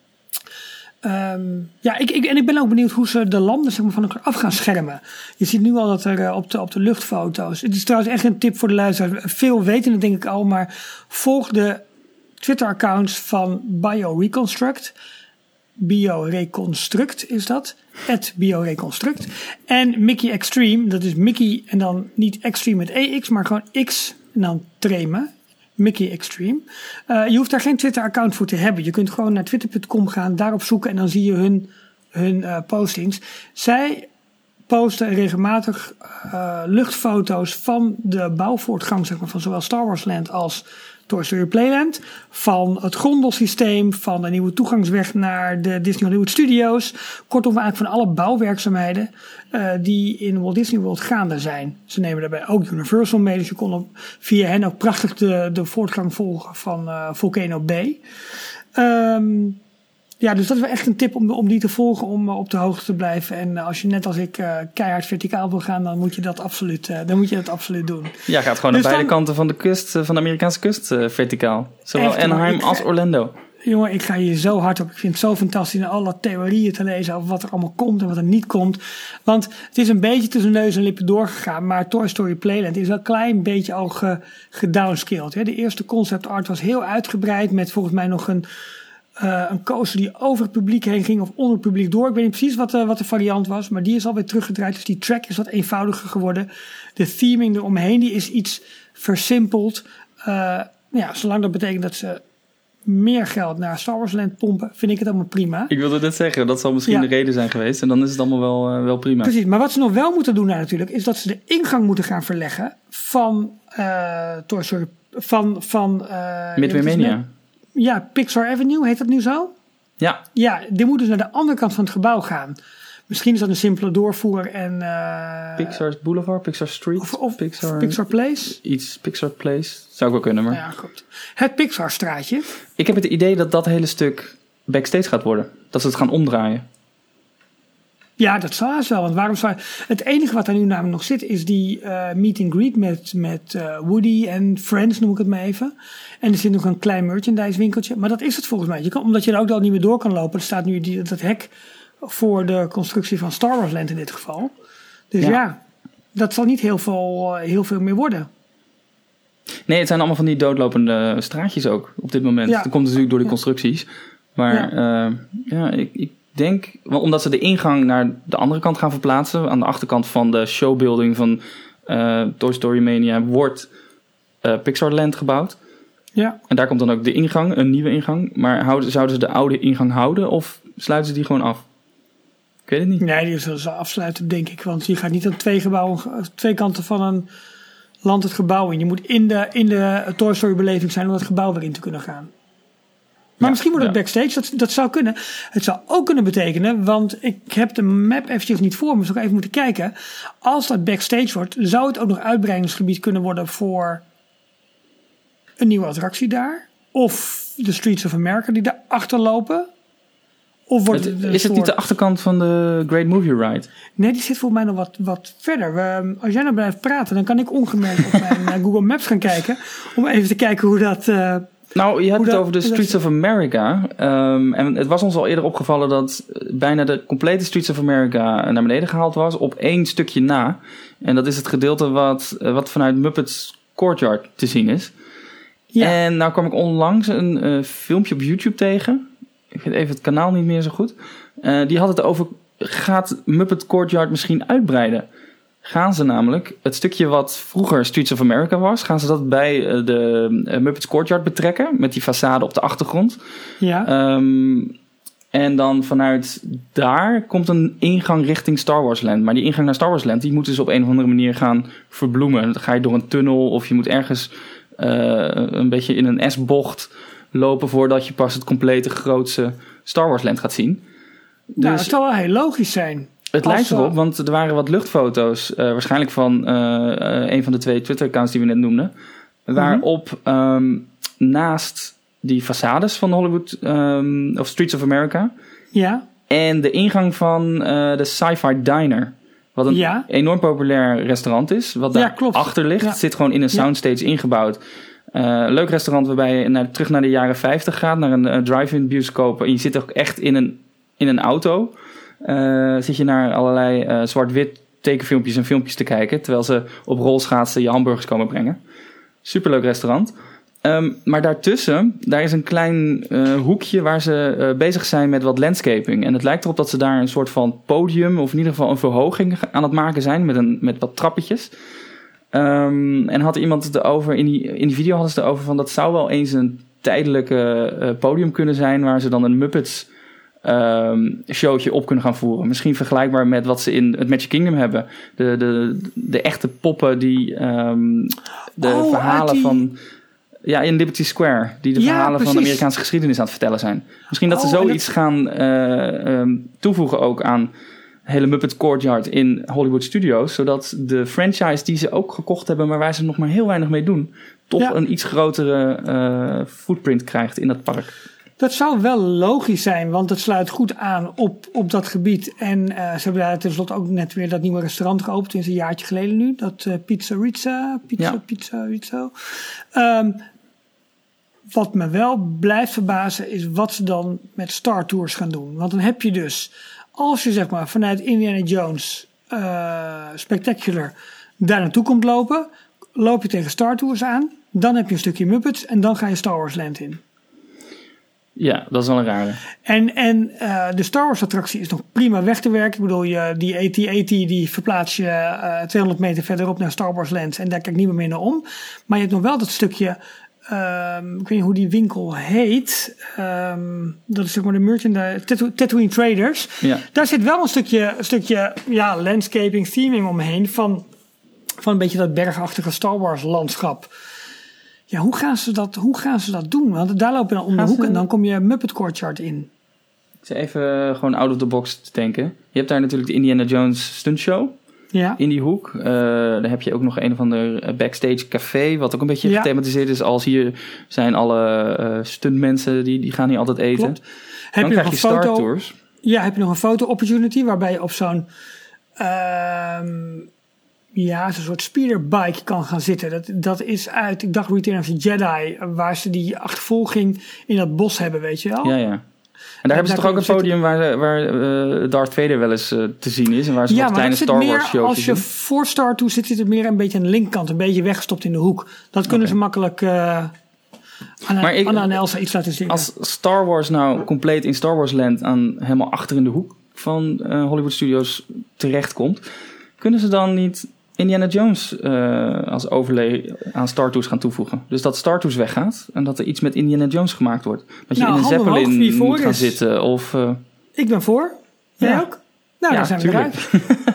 Um, ja, ik, ik, en ik ben ook benieuwd hoe ze de landen zeg maar, van elkaar af gaan schermen. Je ziet nu al dat er uh, op, de, op de luchtfoto's... Het is trouwens echt een tip voor de luisteraars. Veel weten het denk ik al, maar volg de Twitter-accounts van BioReconstruct. BioReconstruct is dat. At BioReconstruct. En Mickey Extreme, dat is Mickey en dan niet Extreme met E X, maar gewoon X en dan Treme. Mickey Extreme. Uh, je hoeft daar geen Twitter-account voor te hebben. Je kunt gewoon naar twitter punt com gaan, daarop zoeken en dan zie je hun, hun uh, postings. Zij posten regelmatig uh, luchtfoto's van de bouwvoortgang zeg maar, van zowel Star Wars Land als Toy Story Playland. Van het grondelsysteem, van de nieuwe toegangsweg naar de Disney Hollywood Studios. Kortom, eigenlijk van alle bouwwerkzaamheden uh, die in Walt Disney World gaande zijn. Ze nemen daarbij ook Universal mee, dus je kon op, via hen ook prachtig de, de voortgang volgen van uh, Volcano Bay. Um, ja, dus dat is wel echt een tip om, om die te volgen, om uh, op de hoogte te blijven. En uh, als je net als ik uh, keihard verticaal wil gaan, dan moet je dat absoluut, uh, dan moet je dat absoluut doen. Ja, gaat gewoon dus aan beide dan, kanten van de kust, uh, van de Amerikaanse kust uh, verticaal. Zowel echt, Anaheim als Orlando. Jongen, ik ga hier zo hard op. Ik vind het zo fantastisch om alle theorieën te lezen over wat er allemaal komt en wat er niet komt. Want het is een beetje tussen neus en lippen doorgegaan. Maar Toy Story Playland is wel een klein beetje al ge, gedownscaled. Hè. De eerste concept art was heel uitgebreid met volgens mij nog een... Uh, een coaster die over het publiek heen ging of onder het publiek door. Ik weet niet precies wat, uh, wat de variant was, maar die is alweer teruggedraaid. Dus die track is wat eenvoudiger geworden. De theming eromheen die is iets versimpeld. Uh, ja, zolang dat betekent dat ze meer geld naar Star Wars Land pompen, vind ik het allemaal prima. Ik wilde net zeggen, dat zal misschien ja. de reden zijn geweest. En dan is het allemaal wel, uh, wel prima. Precies, maar wat ze nog wel moeten doen nou, natuurlijk, is dat ze de ingang moeten gaan verleggen van uh, Toy Story, van, van uh, Midway Mania. Ja, Pixar Avenue, heet dat nu zo? Ja. Ja, die moet dus naar de andere kant van het gebouw gaan. Misschien is dat een simpele doorvoer en... Uh, Pixar Boulevard, Pixar Street, of, of Pixar, Pixar Place. Iets, Pixar Place. Zou ik wel kunnen, maar... Ja, goed. Het Pixar straatje. Ik heb het idee dat dat hele stuk backstage gaat worden. Dat ze het gaan omdraaien. Ja, dat zal haast wel. Want waarom zou... Het enige wat er nu namelijk nog zit is die uh, meet and greet met, met uh, Woody en Friends, noem ik het maar even. En er zit nog een klein merchandise winkeltje. Maar dat is het volgens mij. Je kan, omdat je er ook al niet meer door kan lopen. Er staat nu die, dat hek voor de constructie van Star Wars Land in dit geval. Dus ja, ja dat zal niet heel veel, uh, heel veel meer worden. Nee, het zijn allemaal van die doodlopende straatjes ook op dit moment. Ja. Dat komt natuurlijk door de constructies. Maar ja, uh, ja ik, ik denk... Omdat ze de ingang naar de andere kant gaan verplaatsen... aan de achterkant van de showbuilding van uh, Toy Story Mania... wordt uh, Pixarland gebouwd. Ja. En daar komt dan ook de ingang, een nieuwe ingang. Maar houden, zouden ze de oude ingang houden... of sluiten ze die gewoon af? Ik weet het niet. Nee, die zullen ze afsluiten, denk ik. Want je gaat niet aan twee gebouwen... twee kanten van een land het gebouw in. Je moet in de, in de Toy Story beleving zijn... om dat gebouw weer in te kunnen gaan. Maar ja, misschien wordt het ja. backstage, dat, dat zou kunnen. Het zou ook kunnen betekenen, want ik heb de map eventjes niet voor me, dus ik even moeten kijken. Als dat backstage wordt, zou het ook nog uitbreidingsgebied kunnen worden voor een nieuwe attractie daar? Of de Streets of America die daarachter lopen? Of wordt het, het is het niet de achterkant van de Great Movie Ride? Nee, die zit volgens mij nog wat, wat verder. We, als jij nou blijft praten, dan kan ik ongemerkt op mijn Google Maps gaan kijken. Om even te kijken hoe dat... Uh, Nou, je hebt dat, het over de Streets of America. Um, en het was ons al eerder opgevallen dat bijna de complete Streets of America naar beneden gehaald was op één stukje na. En dat is het gedeelte wat, wat vanuit Muppets Courtyard te zien is. Ja. En nou kwam ik onlangs een uh, filmpje op YouTube tegen. Ik weet even het kanaal niet meer zo goed. Uh, die had het over, gaat Muppet Courtyard misschien uitbreiden? Gaan ze namelijk het stukje wat vroeger Streets of America was... gaan ze dat bij de Muppets Courtyard betrekken... met die façade op de achtergrond. Ja. Um, en dan vanuit daar komt een ingang richting Star Wars Land. Maar die ingang naar Star Wars Land... die moeten ze op een of andere manier gaan verbloemen. Dan ga je door een tunnel of je moet ergens... Uh, een beetje in een S-bocht lopen... voordat je pas het complete grootste Star Wars Land gaat zien. Dus nou, dat zou wel heel logisch zijn... Het Als lijkt erop, want er waren wat luchtfoto's... Uh, waarschijnlijk van uh, uh, een van de twee Twitter-accounts die we net noemden... waarop mm-hmm. um, naast die façades van Hollywood... Um, of Streets of America... Ja. en de ingang van uh, de Sci-Fi Diner... wat een ja. enorm populair restaurant is... wat daar ja, achter ligt. Ja. Het zit gewoon in een soundstage ja. ingebouwd... Uh, leuk restaurant waarbij je naar, terug naar de jaren vijftig gaat... naar een uh, drive-in bioscoop... en je zit ook echt in een, in een auto... Uh, zit je naar allerlei uh, zwart-wit tekenfilmpjes en filmpjes te kijken... terwijl ze op rolschaatsen je hamburgers komen brengen. Superleuk restaurant. Um, maar daartussen, daar is een klein uh, hoekje... waar ze uh, bezig zijn met wat landscaping. En het lijkt erop dat ze daar een soort van podium... of in ieder geval een verhoging aan het maken zijn... met, een, met wat trappetjes. Um, en had iemand het erover... In die, in die video hadden ze het erover van... dat zou wel eens een tijdelijke uh, podium kunnen zijn... waar ze dan een Muppets... Um, showtje op kunnen gaan voeren. Misschien vergelijkbaar met wat ze in het Magic Kingdom hebben. De, de, de echte poppen die um, de oh, verhalen die... van... Ja, in Liberty Square. Die de ja, verhalen precies. van de Amerikaanse geschiedenis aan het vertellen zijn. Misschien dat oh, ze zoiets dat... gaan uh, um, toevoegen ook aan hele Muppet Courtyard in Hollywood Studios. Zodat de franchise die ze ook gekocht hebben, maar waar ze nog maar heel weinig mee doen, toch ja. een iets grotere uh, footprint krijgt in dat park. Dat zou wel logisch zijn, want het sluit goed aan op, op dat gebied. En uh, ze hebben daar tenslotte ook net weer dat nieuwe restaurant geopend. Het is een jaartje geleden nu, dat uh, Pizzerizza, Pizza, ja. Pizzerizza. Um, wat me wel blijft verbazen is wat ze dan met Star Tours gaan doen. Want dan heb je dus, als je zeg maar vanuit Indiana Jones uh, Spectacular daar naartoe komt lopen, loop je tegen Star Tours aan. Dan heb je een stukje Muppets en dan ga je Star Wars Land in. Ja, dat is wel een rare. En, en uh, de Star Wars attractie is nog prima weg te werken. Ik bedoel, je, die A T A T die verplaats je uh, tweehonderd meter verderop naar Star Wars Land. En daar kijk ik niet meer mee naar om. Maar je hebt nog wel dat stukje, um, ik weet niet hoe die winkel heet. Um, dat is zeg maar de merchandise, Tatoo- Tatooine Traders. Ja. Daar zit wel een stukje, een stukje ja, landscaping, theming omheen van, van een beetje dat bergachtige Star Wars landschap. Ja, hoe gaan ze dat, hoe gaan ze dat doen? Want daar loop je dan om de hoek en dan kom je Muppet Courtyard in. Ik zei even gewoon out of the box te denken. Je hebt daar natuurlijk de Indiana Jones stuntshow. Ja. In die hoek. Uh, dan heb je ook nog een of ander backstage café. Wat ook een beetje ja. gethematiseerd is. Als hier zijn alle uh, stuntmensen. Die, die gaan hier altijd eten. Klopt. Dan heb je krijg nog je een Star foto, Tours. Ja, heb je nog een foto opportunity. Waarbij je op zo'n... Uh, ja, zo'n soort speederbike kan gaan zitten. Dat, dat is uit, ik dacht Return of the Jedi. Waar ze die achtervolging in dat bos hebben, weet je wel. Ja, ja. En daar hebben ze toch ook een podium waar, waar uh, Darth Vader wel eens uh, te zien is. En waar ze ja, wat kleine Star Wars shows doen. Als je voor Star Tours zit, zit het meer een beetje aan de linkerkant. Een beetje weggestopt in de hoek. Dat kunnen okay. ze makkelijk uh, Anna, maar ik, Anna en Elsa iets laten zien. Als Star Wars nou compleet in Star Wars Land aan helemaal achter in de hoek van uh, Hollywood Studios terechtkomt, kunnen ze dan niet Indiana Jones uh, als overlay aan Star Tours gaan toevoegen? Dus dat Star Tours weggaat en dat er iets met Indiana Jones gemaakt wordt. Dat je nou, in een Zeppelin moet gaan is. zitten. Of, uh... Ik ben voor. Jij ja. ook? Nou, ja, dan zijn we eruit.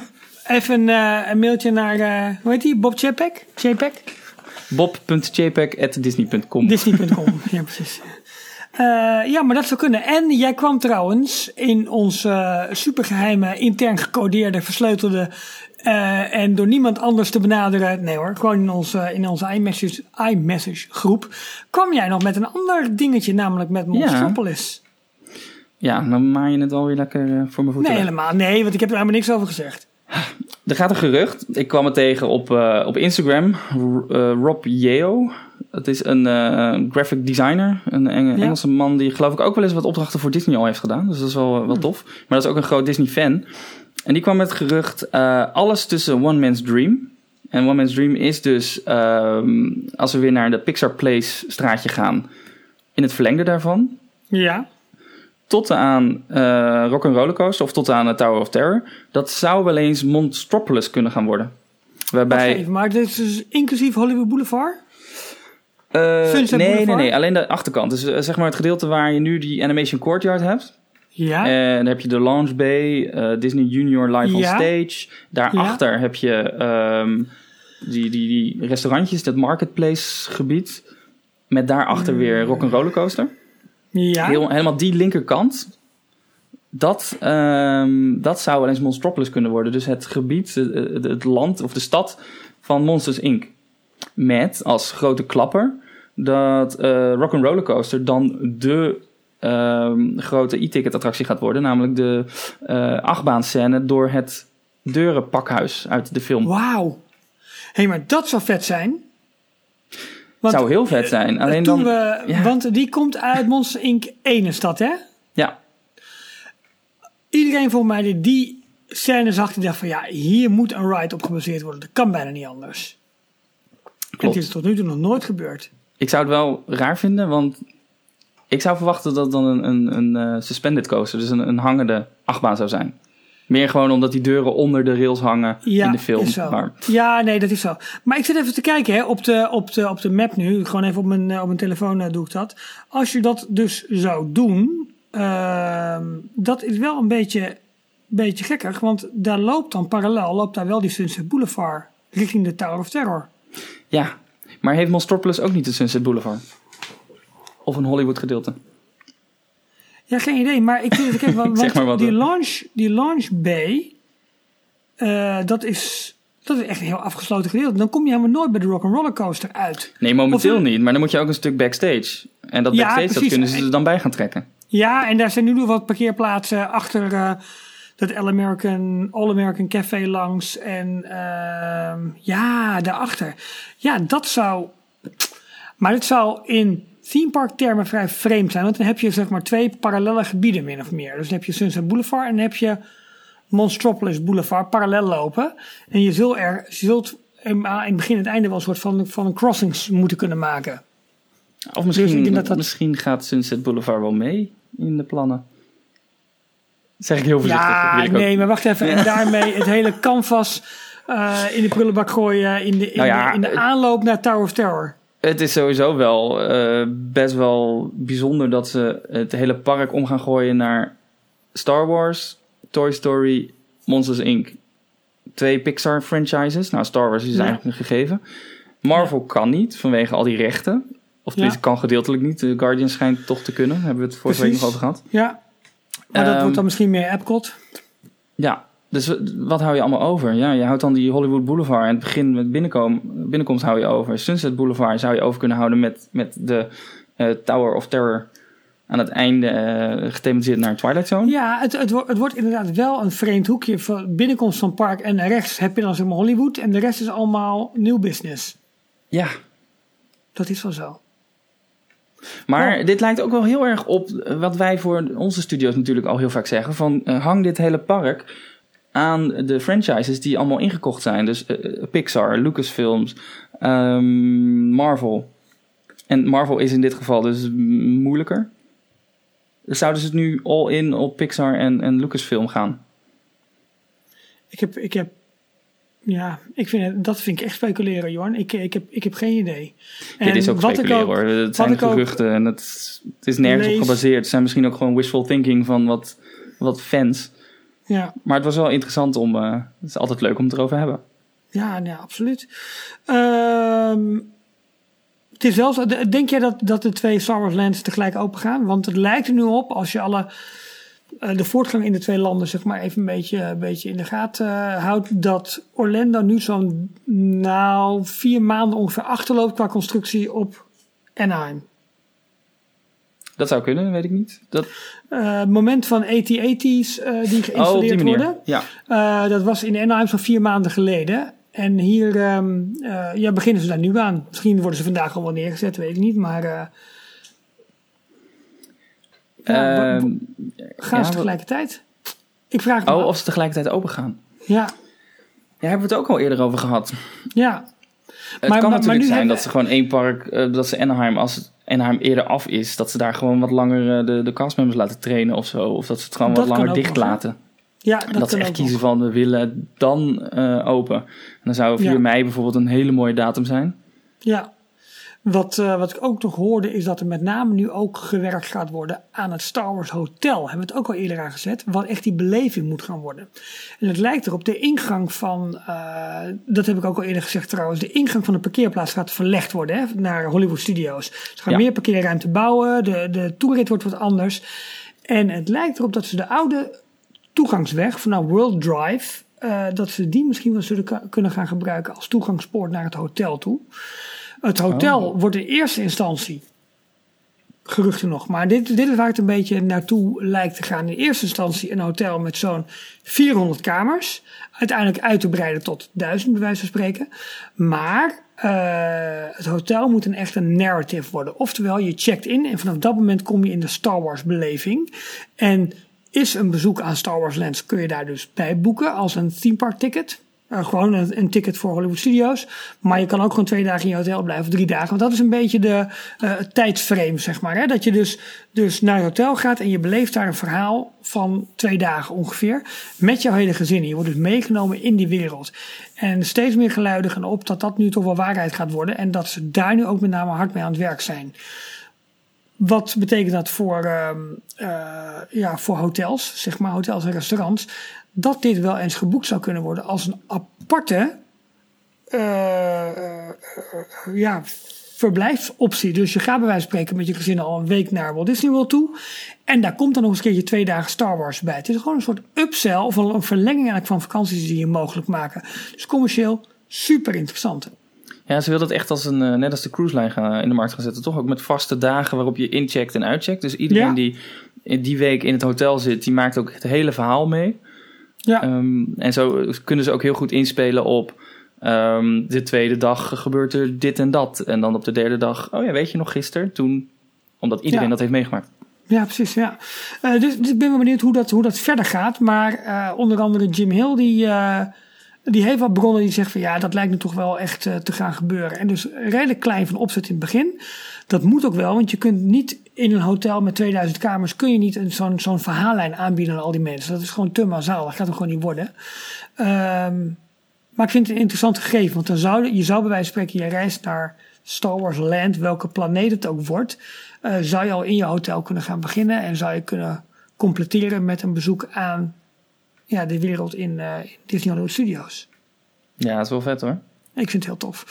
Even uh, een mailtje naar, uh, hoe heet die? Bob Chapek? Chapek? bob punt chapek at disney punt com disney punt com, ja precies. Uh, ja, maar dat zou kunnen. En jij kwam trouwens in ons uh, supergeheime, intern gecodeerde, versleutelde uh, en door niemand anders te benaderen, nee hoor, gewoon in onze, in onze iMessage, iMessage groep, kwam jij nog met een ander dingetje, namelijk met Monstropolis. Ja, ja dan maai je het alweer lekker uh, voor mijn voeten. Nee, helemaal nee, want ik heb er helemaal niks over gezegd. Er gaat een gerucht. Ik kwam het tegen op, uh, op Instagram. R- uh, Rob Yeo. Het is een uh, graphic designer. Een Eng- ja. Engelse man die geloof ik ook wel eens wat opdrachten voor Disney al heeft gedaan. Dus dat is wel, wel tof. Maar dat is ook een groot Disney fan. En die kwam met het gerucht. Uh, alles tussen One Man's Dream. En One Man's Dream is dus. Uh, als we weer naar de Pixar Place straatje gaan. In het verlengde daarvan. Ja. Tot aan uh, Rock'n'Roller Coaster of tot aan uh, Tower of Terror. Dat zou wel eens Monstropolis kunnen gaan worden. Waarbij... Even, maar dit is dus inclusief Hollywood Boulevard? Uh, nee, Boulevard? nee, nee. Alleen de achterkant. Dus uh, zeg maar het gedeelte waar je nu die Animation Courtyard hebt. Ja. En dan heb je de Launch Bay, uh, Disney Junior Live ja. on Stage. Daarachter ja. heb je um, die, die, die restaurantjes, dat marketplace gebied. Met daarachter mm. weer Rock'n'Roller Coaster. Ja. Heel, helemaal die linkerkant. Dat, um, dat zou wel eens Monstropolis kunnen worden. Dus het gebied, het, het land of de stad van Monsters incorporated. Met als grote klapper dat uh, Rock'n'Roller Coaster dan de um, grote e-ticket attractie gaat worden. Namelijk de uh, achtbaanscène door het deurenpakhuis uit de film. Wauw. Hé, hey, maar dat zou vet zijn. Want, zou heel vet zijn. Alleen dan, we, ja. Want die komt uit Monsters incorporated ene stad, hè? Ja. Iedereen volgens mij die die scène zag, die dacht van ja, hier moet een ride op gebaseerd worden. Dat kan bijna niet anders. Klopt. En dit is tot nu toe nog nooit gebeurd. Ik zou het wel raar vinden, want ik zou verwachten dat het dan een, een, een uh, suspended coaster, dus een, een hangende achtbaan zou zijn. Meer gewoon omdat die deuren onder de rails hangen ja, in de film. Is zo. Maar... Ja, nee, dat is zo. Maar ik zit even te kijken hè, op, de, op, de, op de map nu. Gewoon even op mijn, op mijn telefoon uh, doe ik dat. Als je dat dus zou doen, uh, dat is wel een beetje, beetje gekkig. Want daar loopt dan parallel, loopt daar wel die Sunset Boulevard richting de Tower of Terror. Ja, maar heeft Monstropolis ook niet de Sunset Boulevard? Of een Hollywood gedeelte? Ja, geen idee. Maar ik vind het want, zeg maar wat die, launch, die launch bay, uh, dat, is, dat is echt een heel afgesloten gedeelte. Dan kom je helemaal nooit bij de Rock'n'Roller Coaster uit. Nee, momenteel of, niet. Maar dan moet je ook een stuk backstage. En dat backstage, ja, dat kunnen ze er dan bij gaan trekken. Ja, en daar zijn nu nog wat parkeerplaatsen achter uh, dat All-American, All-American Café langs. En uh, ja, daarachter. Ja, dat zou... Maar het zou in theme park termen vrij vreemd zijn. Want dan heb je zeg maar twee parallelle gebieden min of meer. Dus dan heb je Sunset Boulevard en dan heb je Monstropolis Boulevard parallel lopen. En je zult er je zult in het begin en het einde wel een soort van, van een crossings moeten kunnen maken. Of misschien, dus dat dat... misschien gaat Sunset Boulevard wel mee in de plannen. Dat zeg ik heel voorzichtig. Ja, nee, ook... maar wacht even. Ja. En daarmee het hele canvas uh, in de prullenbak gooien in de, in, nou ja, de, in de aanloop naar Tower of Terror. Het is sowieso wel uh, best wel bijzonder dat ze het hele park om gaan gooien naar Star Wars, Toy Story, Monsters incorporated. Twee Pixar franchises. Nou, Star Wars is ja. eigenlijk een gegeven. Marvel ja. kan niet vanwege al die rechten. Of tenminste ja. kan gedeeltelijk niet. De Guardians schijnt toch te kunnen. Daar hebben we het vorige week nog over gehad. Ja, maar dat um, wordt dan misschien meer Epcot. Ja, dus wat hou je allemaal over? Ja, je houdt dan die Hollywood Boulevard. En het begin met binnenkom, binnenkomst hou je over. Sunset Boulevard zou je over kunnen houden met, met de uh, Tower of Terror aan het einde uh, gethematiseerd naar Twilight Zone. Ja, het, het, wordt, het wordt inderdaad wel een vreemd hoekje. Voor binnenkomst van het park en rechts heb je dan zeg maar Hollywood. En de rest is allemaal nieuw business. Ja. Dat is wel zo. Maar Oh. dit lijkt ook wel heel erg op wat wij voor onze studio's natuurlijk al heel vaak zeggen. Van uh, hang dit hele park aan de franchises die allemaal ingekocht zijn. Dus uh, Pixar, Lucasfilms, um, Marvel. En Marvel is in dit geval dus m- moeilijker. Zouden ze het nu all in op Pixar en, en Lucasfilm gaan? Ik heb, ik heb, ja, ik vind het, dat vind ik echt speculeren, Johan. Ik, ik, heb, ik heb geen idee. En Dit is ook wat speculeren ik ook, hoor. Het zijn geruchten en het, het is nergens lees, op gebaseerd. Het zijn misschien ook gewoon wishful thinking van wat, wat fans. Ja. Maar het was wel interessant om, uh, het is altijd leuk om het erover te hebben. Ja, ja, absoluut. Ehm Het is wel zo, denk jij dat, dat de twee Star Wars lands tegelijk open gaan? Want het lijkt er nu op, als je alle uh, de voortgang in de twee landen zeg maar even een beetje, een beetje in de gaten uh, houdt, dat Orlando nu zo'n nou vier maanden ongeveer achterloopt qua constructie op Anaheim. Dat zou kunnen, weet ik niet. Dat... Uh, het moment van A T A T's uh, die geïnstalleerd oh, op die manier. worden, Ja. Uh, dat was in Anaheim zo'n vier maanden geleden. En hier um, uh, ja, beginnen ze daar nu aan. Misschien worden ze vandaag al wel neergezet, weet ik niet. Maar uh, ja, um, gaan ja, ze tegelijkertijd? Ik vraag het Oh, me of ze tegelijkertijd open gaan. Ja. Ja, hebben we het ook al eerder over gehad. Ja. Het maar, kan maar, natuurlijk maar nu zijn hebben... dat ze gewoon één park, uh, dat ze Anaheim, als Anaheim eerder af is, dat ze daar gewoon wat langer uh, de, de castmembers laten trainen of zo. Of dat ze het gewoon dat wat langer dicht nog, laten. Ja, dat, en dat ze echt ook kiezen nog. van we willen dan uh, open. En dan zou vier Ja. mei bijvoorbeeld een hele mooie datum zijn. Ja. Wat, uh, wat ik ook nog hoorde is dat er met name nu ook gewerkt gaat worden aan het Star Wars Hotel. Hebben we het ook al eerder aangezet. Wat echt die beleving moet gaan worden. En het lijkt erop de ingang van, uh, dat heb ik ook al eerder gezegd trouwens. De ingang van de parkeerplaats gaat verlegd worden hè, naar Hollywood Studios. Ze gaan Ja. meer parkeerruimte bouwen. De, de toerit wordt wat anders. En het lijkt erop dat ze de oude toegangsweg vanaf World Drive, uh, dat ze die misschien wel zullen k- kunnen gaan gebruiken als toegangspoort naar het hotel toe. Het hotel Oh. wordt in eerste instantie, geruchten nog, maar dit, dit is waar het een beetje naartoe lijkt te gaan. In eerste instantie een hotel met zo'n vierhonderd kamers. Uiteindelijk uit te breiden tot duizend, bij wijze van spreken. Maar uh, het hotel moet een echte narrative worden. Oftewel, je checkt in en vanaf dat moment kom je in de Star Wars beleving. En is een bezoek aan Star Wars Lands, kun je daar dus bij boeken als een theme park ticket. Uh, gewoon een, een ticket voor Hollywood Studios. Maar je kan ook gewoon twee dagen in je hotel blijven, of drie dagen. Want dat is een beetje de uh, tijdsframe, zeg maar. Hè? Dat je dus, dus naar je hotel gaat en je beleeft daar een verhaal van twee dagen ongeveer. Met jouw hele gezin. Je wordt dus meegenomen in die wereld. En steeds meer geluiden gaan op dat dat nu toch wel waarheid gaat worden. En dat ze daar nu ook met name hard mee aan het werk zijn. Wat betekent dat voor, uh, uh, ja, voor hotels, zeg maar, hotels en restaurants? Dat dit wel eens geboekt zou kunnen worden als een aparte uh, uh, uh, ja, verblijfsoptie. Dus je gaat bij wijze van spreken met je gezin al een week naar Walt Disney World toe. En daar komt dan nog eens een keertje twee dagen Star Wars bij. Het is gewoon een soort upsell of een verlenging eigenlijk van vakanties die je mogelijk maken. Dus commercieel super interessant. Ja, ze wil dat echt als een, net als de cruise line gaan, in de markt gaan zetten. Toch ook met vaste dagen waarop je incheckt en uitcheckt. Dus iedereen ja. die in die week in het hotel zit, die maakt ook het hele verhaal mee. Ja. Um, en zo kunnen ze ook heel goed inspelen op um, de tweede dag gebeurt er dit en dat. En dan op de derde dag, oh ja, weet je nog gisteren? Toen, omdat iedereen ja. dat heeft meegemaakt. Ja, precies. Ja. Uh, dus, dus ik ben wel benieuwd hoe dat, hoe dat verder gaat. Maar uh, onder andere Jim Hill, die, uh, die heeft wat bronnen die zegt van ja, dat lijkt me toch wel echt uh, te gaan gebeuren. En dus redelijk klein van opzet in het begin. Dat moet ook wel, want je kunt niet in een hotel met tweeduizend kamers, kun je niet een, zo'n, zo'n verhaallijn aanbieden aan al die mensen. Dat is gewoon te massaal, dat gaat hem gewoon niet worden. Um, maar ik vind het een interessant gegeven, want dan zou, je zou bij wijze van spreken, je reist naar Star Wars Land, welke planeet het ook wordt, uh, zou je al in je hotel kunnen gaan beginnen en zou je kunnen completeren met een bezoek aan ja, de wereld in, uh, in Disney Hollywood Studios. Ja, dat is wel vet hoor. Ik vind het heel tof.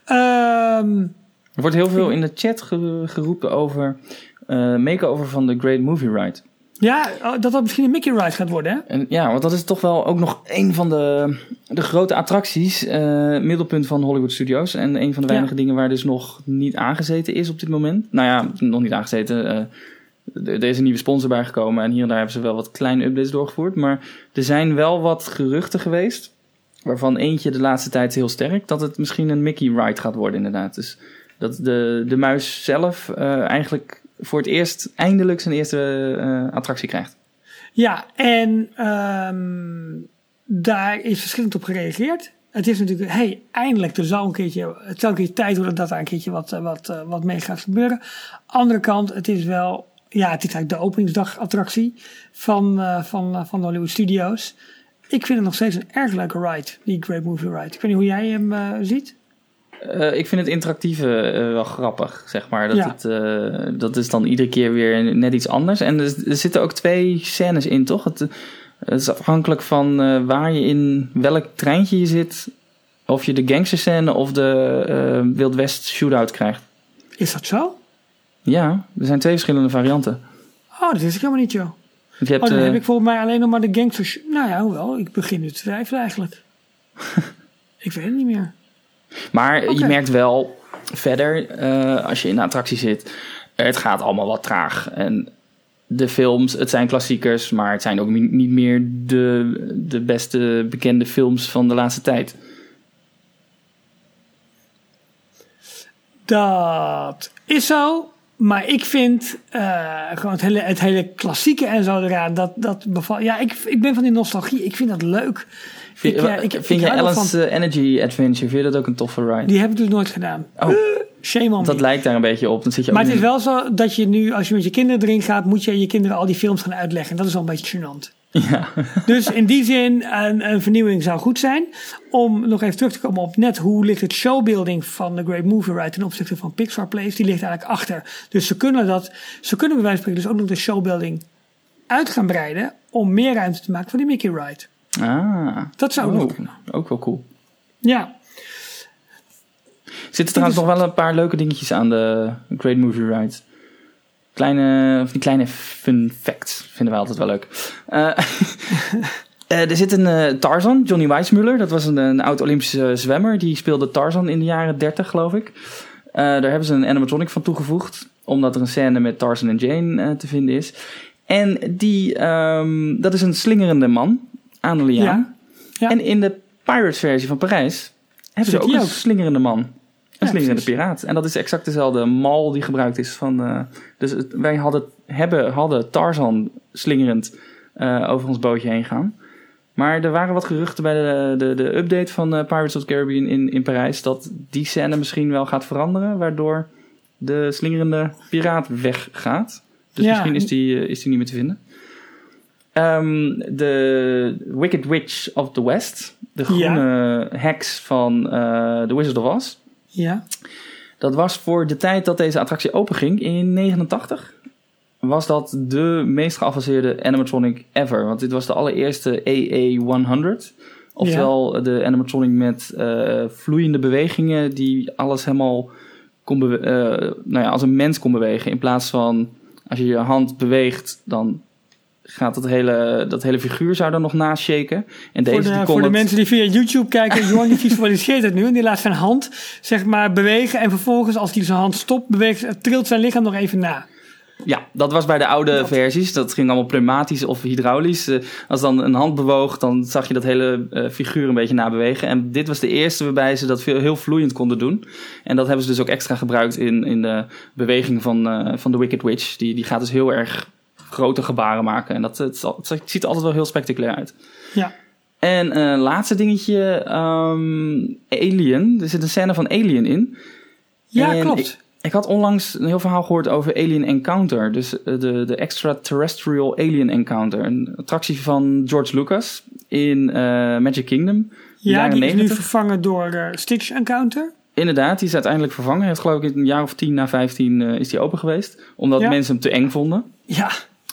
Um, Er wordt heel veel in de chat geroepen over uh, make-over van de Great Movie Ride. Ja, dat dat misschien een Mickey Ride gaat worden, hè? En ja, want dat is toch wel ook nog een van de, de grote attracties, uh, middelpunt van Hollywood Studios. En een van de weinige ja. dingen waar dus nog niet aangezeten is op dit moment. Nou ja, nog niet aangezeten. Uh, er is een nieuwe sponsor bijgekomen en hier en daar hebben ze wel wat kleine updates doorgevoerd. Maar er zijn wel wat geruchten geweest, waarvan eentje de laatste tijd heel sterk, dat het misschien een Mickey Ride gaat worden inderdaad. Dus dat de, de muis zelf uh, eigenlijk voor het eerst eindelijk zijn eerste uh, attractie krijgt. Ja, en um, daar is verschillend op gereageerd. Het is natuurlijk, hey, eindelijk, er zal een keertje, het zal een keertje tijd worden dat daar een keertje wat, wat, wat mee gaat gebeuren. Andere kant, het is wel, ja, het is eigenlijk de openingsdagattractie van, uh, van, van de Hollywood Studios. Ik vind het nog steeds een erg leuke ride, die Great Movie Ride. Ik weet niet hoe jij hem uh, ziet. Uh, ik vind het interactieve uh, wel grappig, zeg maar. Dat, ja. het, uh, dat is dan iedere keer weer net iets anders. En er, er zitten ook twee scènes in, toch? Het, het is afhankelijk van uh, waar je in welk treintje je zit. Of je de gangsterscène of de uh, Wild West shootout krijgt. Is dat zo? Ja, er zijn twee verschillende varianten. Oh, dat is ik helemaal niet, joh. Je hebt, oh, dan uh, heb ik volgens mij alleen nog maar de gangsters. Nou ja, hoewel, ik begin nu te twijfelen eigenlijk. Ik weet het niet meer. Maar okay. je merkt wel verder, uh, als je in de attractie zit, het gaat allemaal wat traag. En de films, het zijn klassiekers, maar het zijn ook niet meer de, de beste bekende films van de laatste tijd. Dat is zo. Maar ik vind uh, gewoon het hele, het hele klassieke en zo eraan, dat, dat bevalt. Ja, ik, ik ben van die nostalgie. Ik vind dat leuk. Vind, ik, uh, ik, vind ik je Ellen's van, Energy Adventure, vind je dat ook een toffe ride? Die heb ik dus nooit gedaan. Oh, uh, shame on dat me. lijkt daar een beetje op. Dan zit je maar ook het is nu... wel zo dat je nu, als je met je kinderen erin gaat, moet je je kinderen al die films gaan uitleggen. Dat is wel een beetje gênant. Ja. Dus in die zin, een, een vernieuwing zou goed zijn. Om nog even terug te komen op net hoe ligt het showbuilding van de Great Movie Ride ten opzichte van Pixar Place. Die ligt eigenlijk achter. Dus ze kunnen dat, ze kunnen bij wijze van spreken dus ook nog de showbuilding uit gaan breiden om meer ruimte te maken voor die Mickey Ride. Ah. Dat zou oh, nog kunnen. Ook wel cool. Ja. Zitten trouwens nog wel een paar leuke dingetjes aan de Great Movie Ride. Kleine, of die kleine fun facts vinden wij altijd wel leuk. Uh, uh, er zit een uh, Tarzan, Johnny Weissmuller. Dat was een, een oud-Olympische zwemmer. Die speelde Tarzan in de jaren dertig, geloof ik. Uh, daar hebben ze een animatronic van toegevoegd. Omdat er een scène met Tarzan en Jane uh, te vinden is. En die, um, dat is een slingerende man aan de liaan. Ja. Ja. En in de Pirates versie van Parijs hebben ze ook een ook. slingerende man. Een ja, slingerende piraat. En dat is exact dezelfde mal die gebruikt is van... Uh, dus het, wij hadden, hebben, hadden Tarzan slingerend uh, over ons bootje heen gaan. Maar er waren wat geruchten bij de, de, de update van uh, Pirates of the Caribbean in, in Parijs... dat die scène misschien wel gaat veranderen... waardoor de slingerende piraat weggaat. Dus ja. misschien is die, uh, is die niet meer te vinden. Um, de Wicked Witch of the West. De groene ja. heks van uh, The Wizard of Oz... Ja. Dat was voor de tijd dat deze attractie openging in negenentachtig. Was dat de meest geavanceerde animatronic ever. Want dit was de allereerste A A honderd. Oftewel ja. de animatronic met uh, vloeiende bewegingen die alles helemaal kon bewe- uh, nou ja, als een mens kon bewegen. In plaats van als je je hand beweegt, dan gaat dat hele, dat hele figuur zou dan nog naast shaken. En deze, voor de, die kon voor de het... mensen die via YouTube kijken, Johan die visualiseert het nu. En die laat zijn hand zeg maar bewegen. En vervolgens als hij zijn hand stopt, beweegt, trilt zijn lichaam nog even na. Ja, dat was bij de oude dat. versies. Dat ging allemaal pneumatisch of hydraulisch. Uh, als dan een hand bewoog, dan zag je dat hele uh, figuur een beetje nabewegen. En dit was de eerste waarbij ze dat veel, heel vloeiend konden doen. En dat hebben ze dus ook extra gebruikt in, in de beweging van, uh, van de Wicked Witch. Die, die gaat dus heel erg grote gebaren maken. En dat, het, het ziet er altijd wel heel spectaculair uit. Ja. En uh, laatste dingetje. Um, Alien. Er zit een scène van Alien in. Ja, en klopt. Ik, ik had onlangs een heel verhaal gehoord over Alien Encounter. Dus de, de Extraterrestrial Alien Encounter. Een attractie van George Lucas in uh, Magic Kingdom. Ja, die is nu vervangen door uh, Stitch Encounter. Inderdaad, die is uiteindelijk vervangen. Hij heeft geloof ik een jaar of tien na vijftien uh, is die open geweest. Omdat ja. mensen hem te eng vonden. Ja.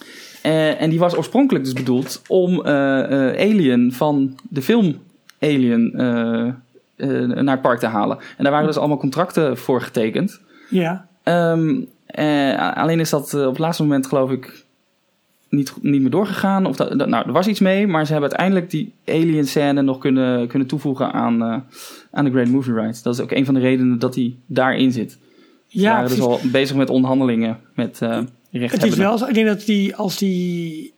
Uh, en die was oorspronkelijk dus bedoeld om uh, uh, Alien van de film Alien uh, uh, naar het park te halen. En daar waren dus allemaal contracten voor getekend. Ja. Um, uh, alleen is dat uh, op het laatste moment geloof ik niet, niet meer doorgegaan. Of dat, dat, nou, er was iets mee, maar ze hebben uiteindelijk die Alien scène nog kunnen, kunnen toevoegen aan, uh, aan de Great Movie Ride. Dat is ook een van de redenen dat die daarin zit. Ze ja, waren dus al bezig met onderhandelingen met uh, het is wel zo. Ik denk dat die als die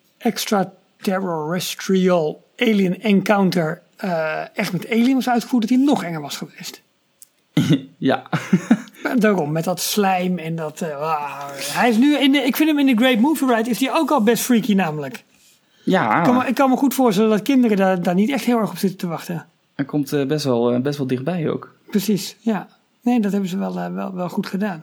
Extraterrestrial Alien Encounter uh, echt met Alien was uitgevoerd, dat die nog enger was geweest. Ja. Daarom, met dat slijm en dat... Uh, wow. Hij is nu in de, ik vind hem in de Great Movie Ride is hij ook al best freaky namelijk. Ja. Ik kan, me, ik kan me goed voorstellen dat kinderen daar, daar niet echt heel erg op zitten te wachten. Hij komt uh, best, wel, uh, best wel dichtbij ook. Precies, ja. Nee, dat hebben ze wel, uh, wel, wel goed gedaan.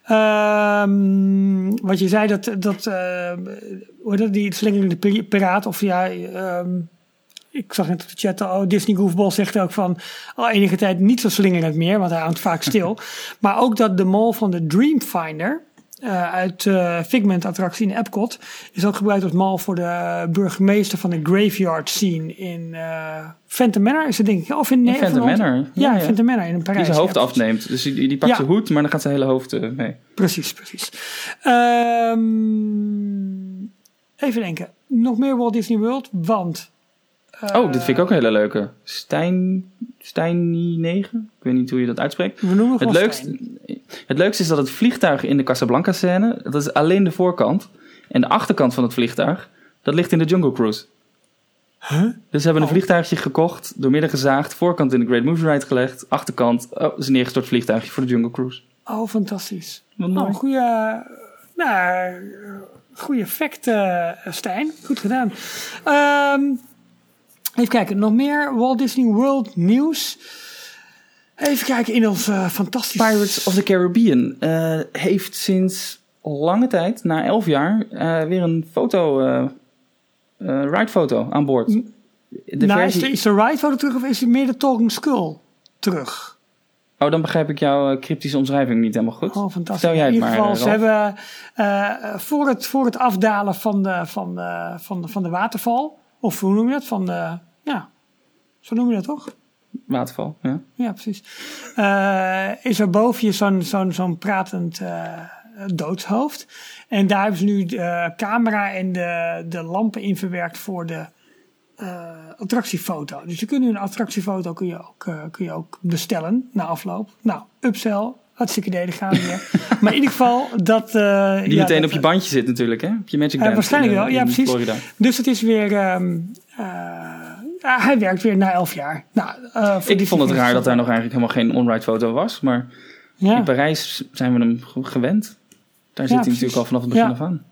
Um, wat je zei, dat, dat, uh, hoe dat die slingerende piraat, of ja, um, ik zag net op de chat, oh, Disney Goofball zegt ook van al enige tijd niet zo slingerend meer, want hij hangt vaak stil. Maar ook dat de mall van de Dreamfinder, uh, uit uh, Figment attractie in Epcot, is ook gebruikt als mall voor de burgemeester van de graveyard scene in uh, Phantom Manor, is het denk ik, of in, in Phantom Manor. Ja, ja, ja. Phantom Manor in Parijs. Die zijn hoofd ja, afneemt, dus die, die pakt ja. zijn hoed, maar dan gaat zijn hele hoofd uh, mee. Precies, precies. Um, even denken, nog meer Walt Disney World, want... Uh, oh, dit vind ik ook een hele leuke. Stijn, Steiny negen? Ik weet niet hoe je dat uitspreekt. We noemen het, leukste, het leukste is dat het vliegtuig in de Casablanca scène, dat is alleen de voorkant. En de achterkant van het vliegtuig, dat ligt in de Jungle Cruise. Huh? Dus ze hebben oh. een vliegtuigje gekocht, doormidden gezaagd, voorkant in de Great Movie Ride gelegd, achterkant, oh, dat is een neergestort vliegtuigje voor de Jungle Cruise. Oh, fantastisch. Wat mooi. Oh, goeie, nou, goeie fact, uh, Stijn. Goed gedaan. Um, Even kijken, nog meer Walt Disney World nieuws. Even kijken in ons uh, fantastische... Pirates of the Caribbean uh, heeft sinds lange tijd, na elf jaar, uh, weer een foto, uh, uh, ride-foto aan boord. De nou, versie... is, de, is de ride-foto terug of is het meer de Talking Skull terug? Oh, dan begrijp ik jouw cryptische omschrijving niet helemaal goed. Oh, fantastisch. Stel jij het in ieder maar, geval, ze hebben uh, voor, het, voor het afdalen van de, van, de, van, de, van de waterval... Of hoe noem je dat? Van de, ja, zo noem je dat toch? Waterval, ja. Ja, precies. Uh, is er boven je zo'n, zo'n, zo'n pratend uh, doodshoofd. En daar hebben ze nu de camera en de, de lampen in verwerkt voor de uh, attractiefoto. Dus je kunt nu een attractiefoto kun je ook, uh, kun je ook bestellen na afloop. Nou, upsell. Hartstikke idee, gaan we weer. Maar in ieder geval dat... Uh, Die ja, meteen dat, op je bandje zit natuurlijk, hè? Op je Magic Band. Uh, waarschijnlijk wel, in, ja in precies. Florida. Dus het is weer... Um, uh, uh, hij werkt weer na elf jaar. Nou, uh, ik die vond het raar dat daar nog eigenlijk helemaal geen on-ride foto was. Maar ja. In Parijs zijn we hem gewend. Daar zit ja, hij precies. natuurlijk al vanaf het begin ja. af aan.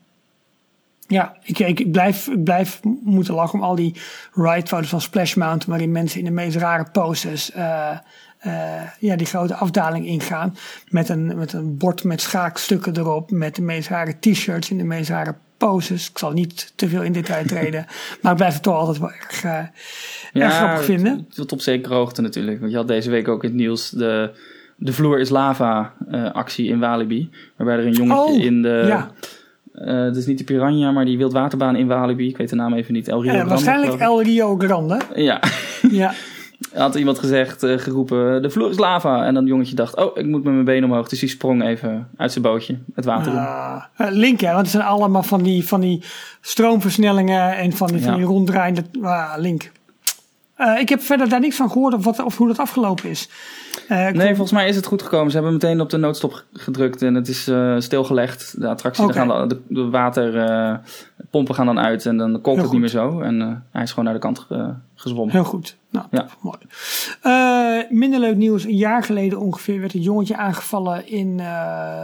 Ja, ik, ik, blijf, ik blijf moeten lachen om al die ride-foto's van Splash Mountain... waarin mensen in de meest rare poses... Uh, Uh, ja, die grote afdaling ingaan. Met een, met een bord met schaakstukken erop. Met de meest rare t-shirts in de meest rare poses. Ik zal niet te veel in detail treden. Maar ik blijf het toch altijd wel erg, uh, ja, erg grappig vinden. Tot op zekere hoogte natuurlijk. Want je had deze week ook in het nieuws de, de vloer is lava uh, actie in Walibi. Waarbij er een jongetje oh, in de... Ja. Uh, het is niet de Piranha, maar die wildwaterbaan in Walibi. Ik weet de naam even niet. El Rio uh, Grande. Waarschijnlijk El Rio Grande. Ja. Ja. Had iemand gezegd, uh, geroepen, de vloer is lava. En dan het jongetje dacht, oh, ik moet met mijn benen omhoog. Dus die sprong even uit zijn bootje, het water in. Uh, Link, ja, want het zijn allemaal van die, van die stroomversnellingen en van die, van die ja. ronddraaiende... Uh, Link. Uh, ik heb verder daar niks van gehoord of, wat, of hoe dat afgelopen is. Uh, nee, kom... volgens mij is het goed gekomen. Ze hebben meteen op de noodstop gedrukt en het is uh, stilgelegd. De attractie, okay. dan gaan de, de waterpompen uh, gaan dan uit en dan kolkt het niet meer zo. En uh, hij is gewoon naar de kant uh, gezwommen. Heel goed. Nou, ja. mooi. Uh, minder leuk nieuws. Een jaar geleden ongeveer werd een jongetje aangevallen in... Uh,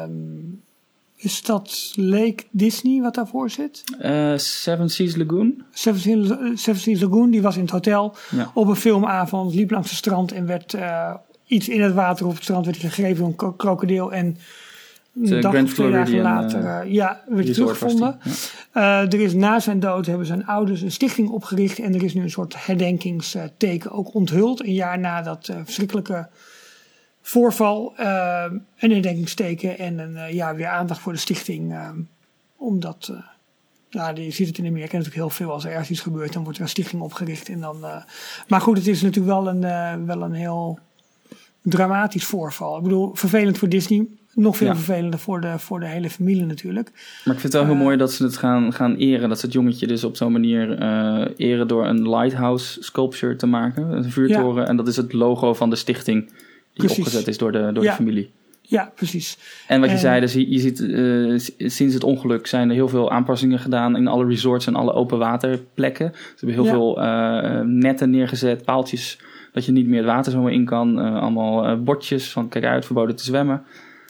is dat Lake Disney wat daarvoor zit? Uh, Seven Seas Lagoon. Seven Seas, Seven Seas Lagoon, die was in het hotel ja. op een filmavond, liep langs het strand en werd uh, iets in het water op het strand werd gegrepen door een k- krokodil en een dag of twee dagen later uh, ja, werd hij teruggevonden. Ja. Uh, er is na zijn dood hebben zijn ouders een stichting opgericht en er is nu een soort herdenkingsteken ook onthuld. Een jaar na dat uh, verschrikkelijke voorval, uh, een herdenkingsteken en een, uh, ja, weer aandacht voor de stichting. Uh, omdat, uh, ja, je ziet het in Amerika natuurlijk heel veel. Als er ergens iets gebeurt, dan wordt er een stichting opgericht. En dan, uh, maar goed, het is natuurlijk wel een, uh, wel een heel dramatisch voorval. Ik bedoel, vervelend voor Disney. Nog veel ja. vervelender voor de, voor de hele familie natuurlijk. Maar ik vind het wel uh, heel mooi dat ze het gaan, gaan eren. Dat ze het jongetje dus op zo'n manier uh, eren door een lighthouse sculpture te maken. Een vuurtoren. Ja. En dat is het logo van de stichting die precies. opgezet is door de, door ja. de familie. Ja, precies. En wat je en, zei, dus je, je ziet uh, sinds het ongeluk zijn er heel veel aanpassingen gedaan in alle resorts en alle open waterplekken. Ze hebben heel ja. veel uh, netten neergezet, paaltjes dat je niet meer het water zomaar in kan. Uh, allemaal uh, bordjes van kijk uit, verboden te zwemmen.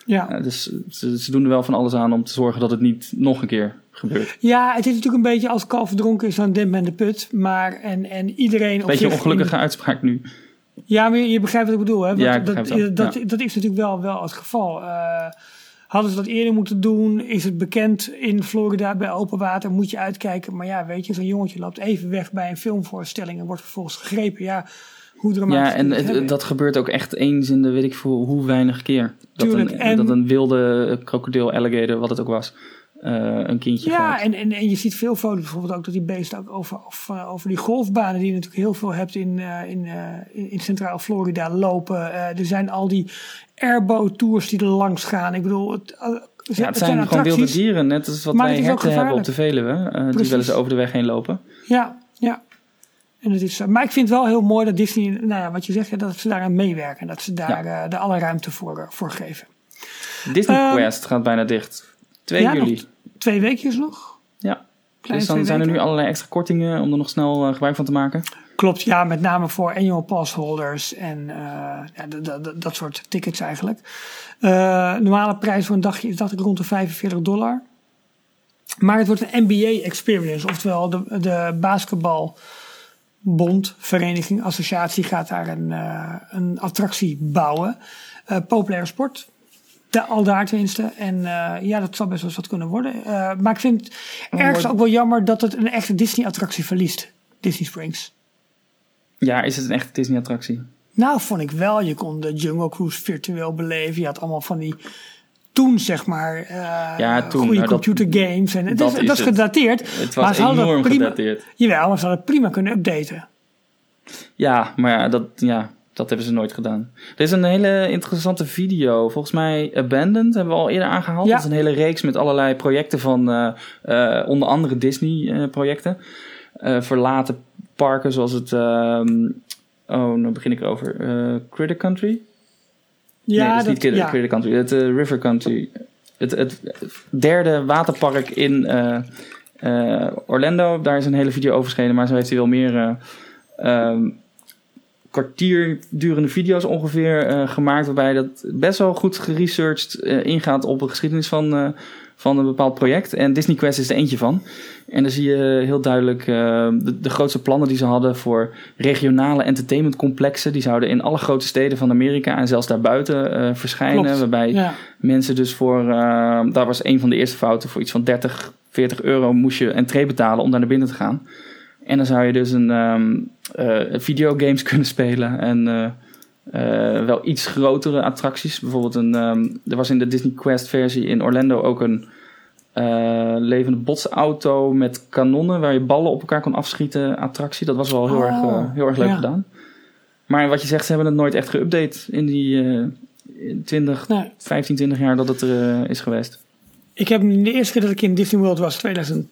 Ja. Uh, dus ze, ze doen er wel van alles aan om te zorgen dat het niet nog een keer gebeurt. Ja, het is natuurlijk een beetje als kalf verdronken is, dan dempt men de put. Maar en, en iedereen... Een beetje een ongelukkige in... uitspraak nu. Ja, maar je, je begrijpt wat ik bedoel. Hè? Want ja, ik dat, dat, dat, ja. dat is natuurlijk wel, wel het geval. Uh, hadden ze dat eerder moeten doen? Is het bekend in Florida bij open water? Moet je uitkijken. Maar ja, weet je, zo'n jongetje loopt even weg bij een filmvoorstelling en wordt vervolgens gegrepen. Ja, hoe dramatisch. Ja, en het, het, dat gebeurt ook echt eens in de weet ik veel hoe weinig keer. Dat, Tuurlijk, een, en, dat een wilde krokodil, alligator, wat het ook was, uh, een kindje ja, gaat. Ja, en, en, en je ziet veel foto's bijvoorbeeld ook dat die beesten ook over, over, over die golfbanen die je natuurlijk heel veel hebt in, uh, in, uh, in, in Centraal Florida lopen. Uh, er zijn al die airboat tours die er langs gaan. Ik bedoel, het, uh, ja, het, het zijn, zijn gewoon wilde dieren, net als wat wij herten hebben op de Veluwe, uh, die wel eens over de weg heen lopen. Ja, ja. En het is, maar ik vind het wel heel mooi dat Disney, nou ja, wat je zegt, dat ze daaraan meewerken. Dat ze daar ja. uh, de alle ruimte voor, uh, voor geven. Disney um, Quest gaat bijna dicht. twee ja, juli. Nog twee weekjes nog. Ja. Kleine dus dan zijn er nu allerlei extra kortingen om er nog snel uh, gebruik van te maken. Klopt, ja, met name voor annual pass holders en uh, ja, d- d- d- dat soort tickets eigenlijk. Uh, normale prijs voor een dagje is dacht ik rond de vijfenveertig dollar. Maar het wordt een N B A experience, oftewel de, de basketbal... Bond, vereniging, associatie gaat daar een, uh, een attractie bouwen. Uh, populaire sport. De, al daar tenminste. En uh, ja, dat zal best wel eens wat kunnen worden. Uh, maar ik vind het oh, ergens ook wel jammer dat het een echte Disney-attractie verliest. Disney Springs. Ja, is het een echte Disney-attractie? Nou, vond ik wel. Je kon de Jungle Cruise virtueel beleven. Je had allemaal van die... Toen, zeg maar, uh, ja, toen, goede nou, computer dat, games. En het dat is, is dat is gedateerd. Het was maar enorm prima, gedateerd. Jawel, maar ze hadden het prima kunnen updaten. Ja, maar ja dat, ja, dat hebben ze nooit gedaan. Er is een hele interessante video. Volgens mij Abandoned hebben we al eerder aangehaald. Ja. Dat is een hele reeks met allerlei projecten van uh, uh, onder andere Disney-projecten. Uh, verlaten parken zoals het... Uh, oh, nu begin ik erover. Uh, Critter Country? Ja, nee, dat is niet Critter, ja. Critter Country. Het uh, River Country. Het, het derde waterpark in uh, uh, Orlando. Daar is een hele video over verschenen. Maar zo heeft hij wel meer... Uh, Um, kwartier durende video's ongeveer uh, gemaakt, waarbij dat best wel goed geresearched uh, ingaat op de geschiedenis van, uh, van een bepaald project. En Disney Quest is er eentje van. En dan zie je heel duidelijk uh, de, de grootste plannen die ze hadden voor regionale entertainmentcomplexen. Die zouden in alle grote steden van Amerika en zelfs daarbuiten uh, verschijnen. Klopt. Waarbij ja. mensen dus voor, uh, daar was een van de eerste fouten, voor iets van dertig, veertig euro moest je entree betalen om daar naar binnen te gaan. En dan zou je dus een um, uh, videogames kunnen spelen en uh, uh, wel iets grotere attracties. Bijvoorbeeld een, um, er was in de Disney Quest versie in Orlando ook een uh, levende botsauto met kanonnen waar je ballen op elkaar kon afschieten attractie. Dat was wel heel, oh, erg, uh, heel erg leuk ja. gedaan. Maar wat je zegt, ze hebben het nooit echt geüpdate in die uh, twintig, nee. vijftien, twintig jaar dat het er uh, is geweest. Ik heb de eerste keer dat ik in Disney World was, tweeduizend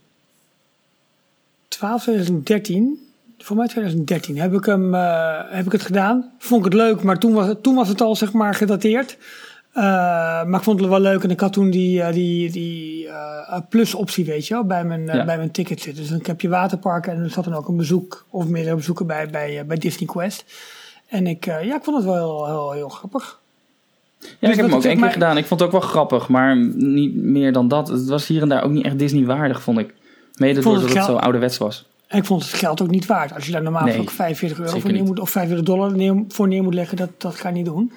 twaalf, tweeduizend dertien, voor mij tweeduizend dertien, heb ik, hem, uh, heb ik het gedaan. Vond ik het leuk, maar toen was het, toen was het al zeg maar gedateerd. Uh, maar ik vond het wel leuk en ik had toen die, uh, die, die uh, plus optie, weet je wel, bij mijn, uh, ja. bij mijn ticket zitten. Dus dan heb je waterparken en er zat dan ook een bezoek of meerdere bezoeken bij, bij, uh, bij Disney Quest. En ik, uh, ja, ik vond het wel heel, heel, heel grappig. Ja, dus ik heb hem ook één keer maar... gedaan. Ik vond het ook wel grappig, maar niet meer dan dat. Het was hier en daar ook niet echt Disney waardig, vond ik. Mede doordat het, het zo ouderwets was. En ik vond het geld ook niet waard. Als je daar normaal nee, ook vijfenveertig euro voor neer moet, of vijfenveertig dollar neer, voor neer moet leggen, dat, dat ga je niet doen.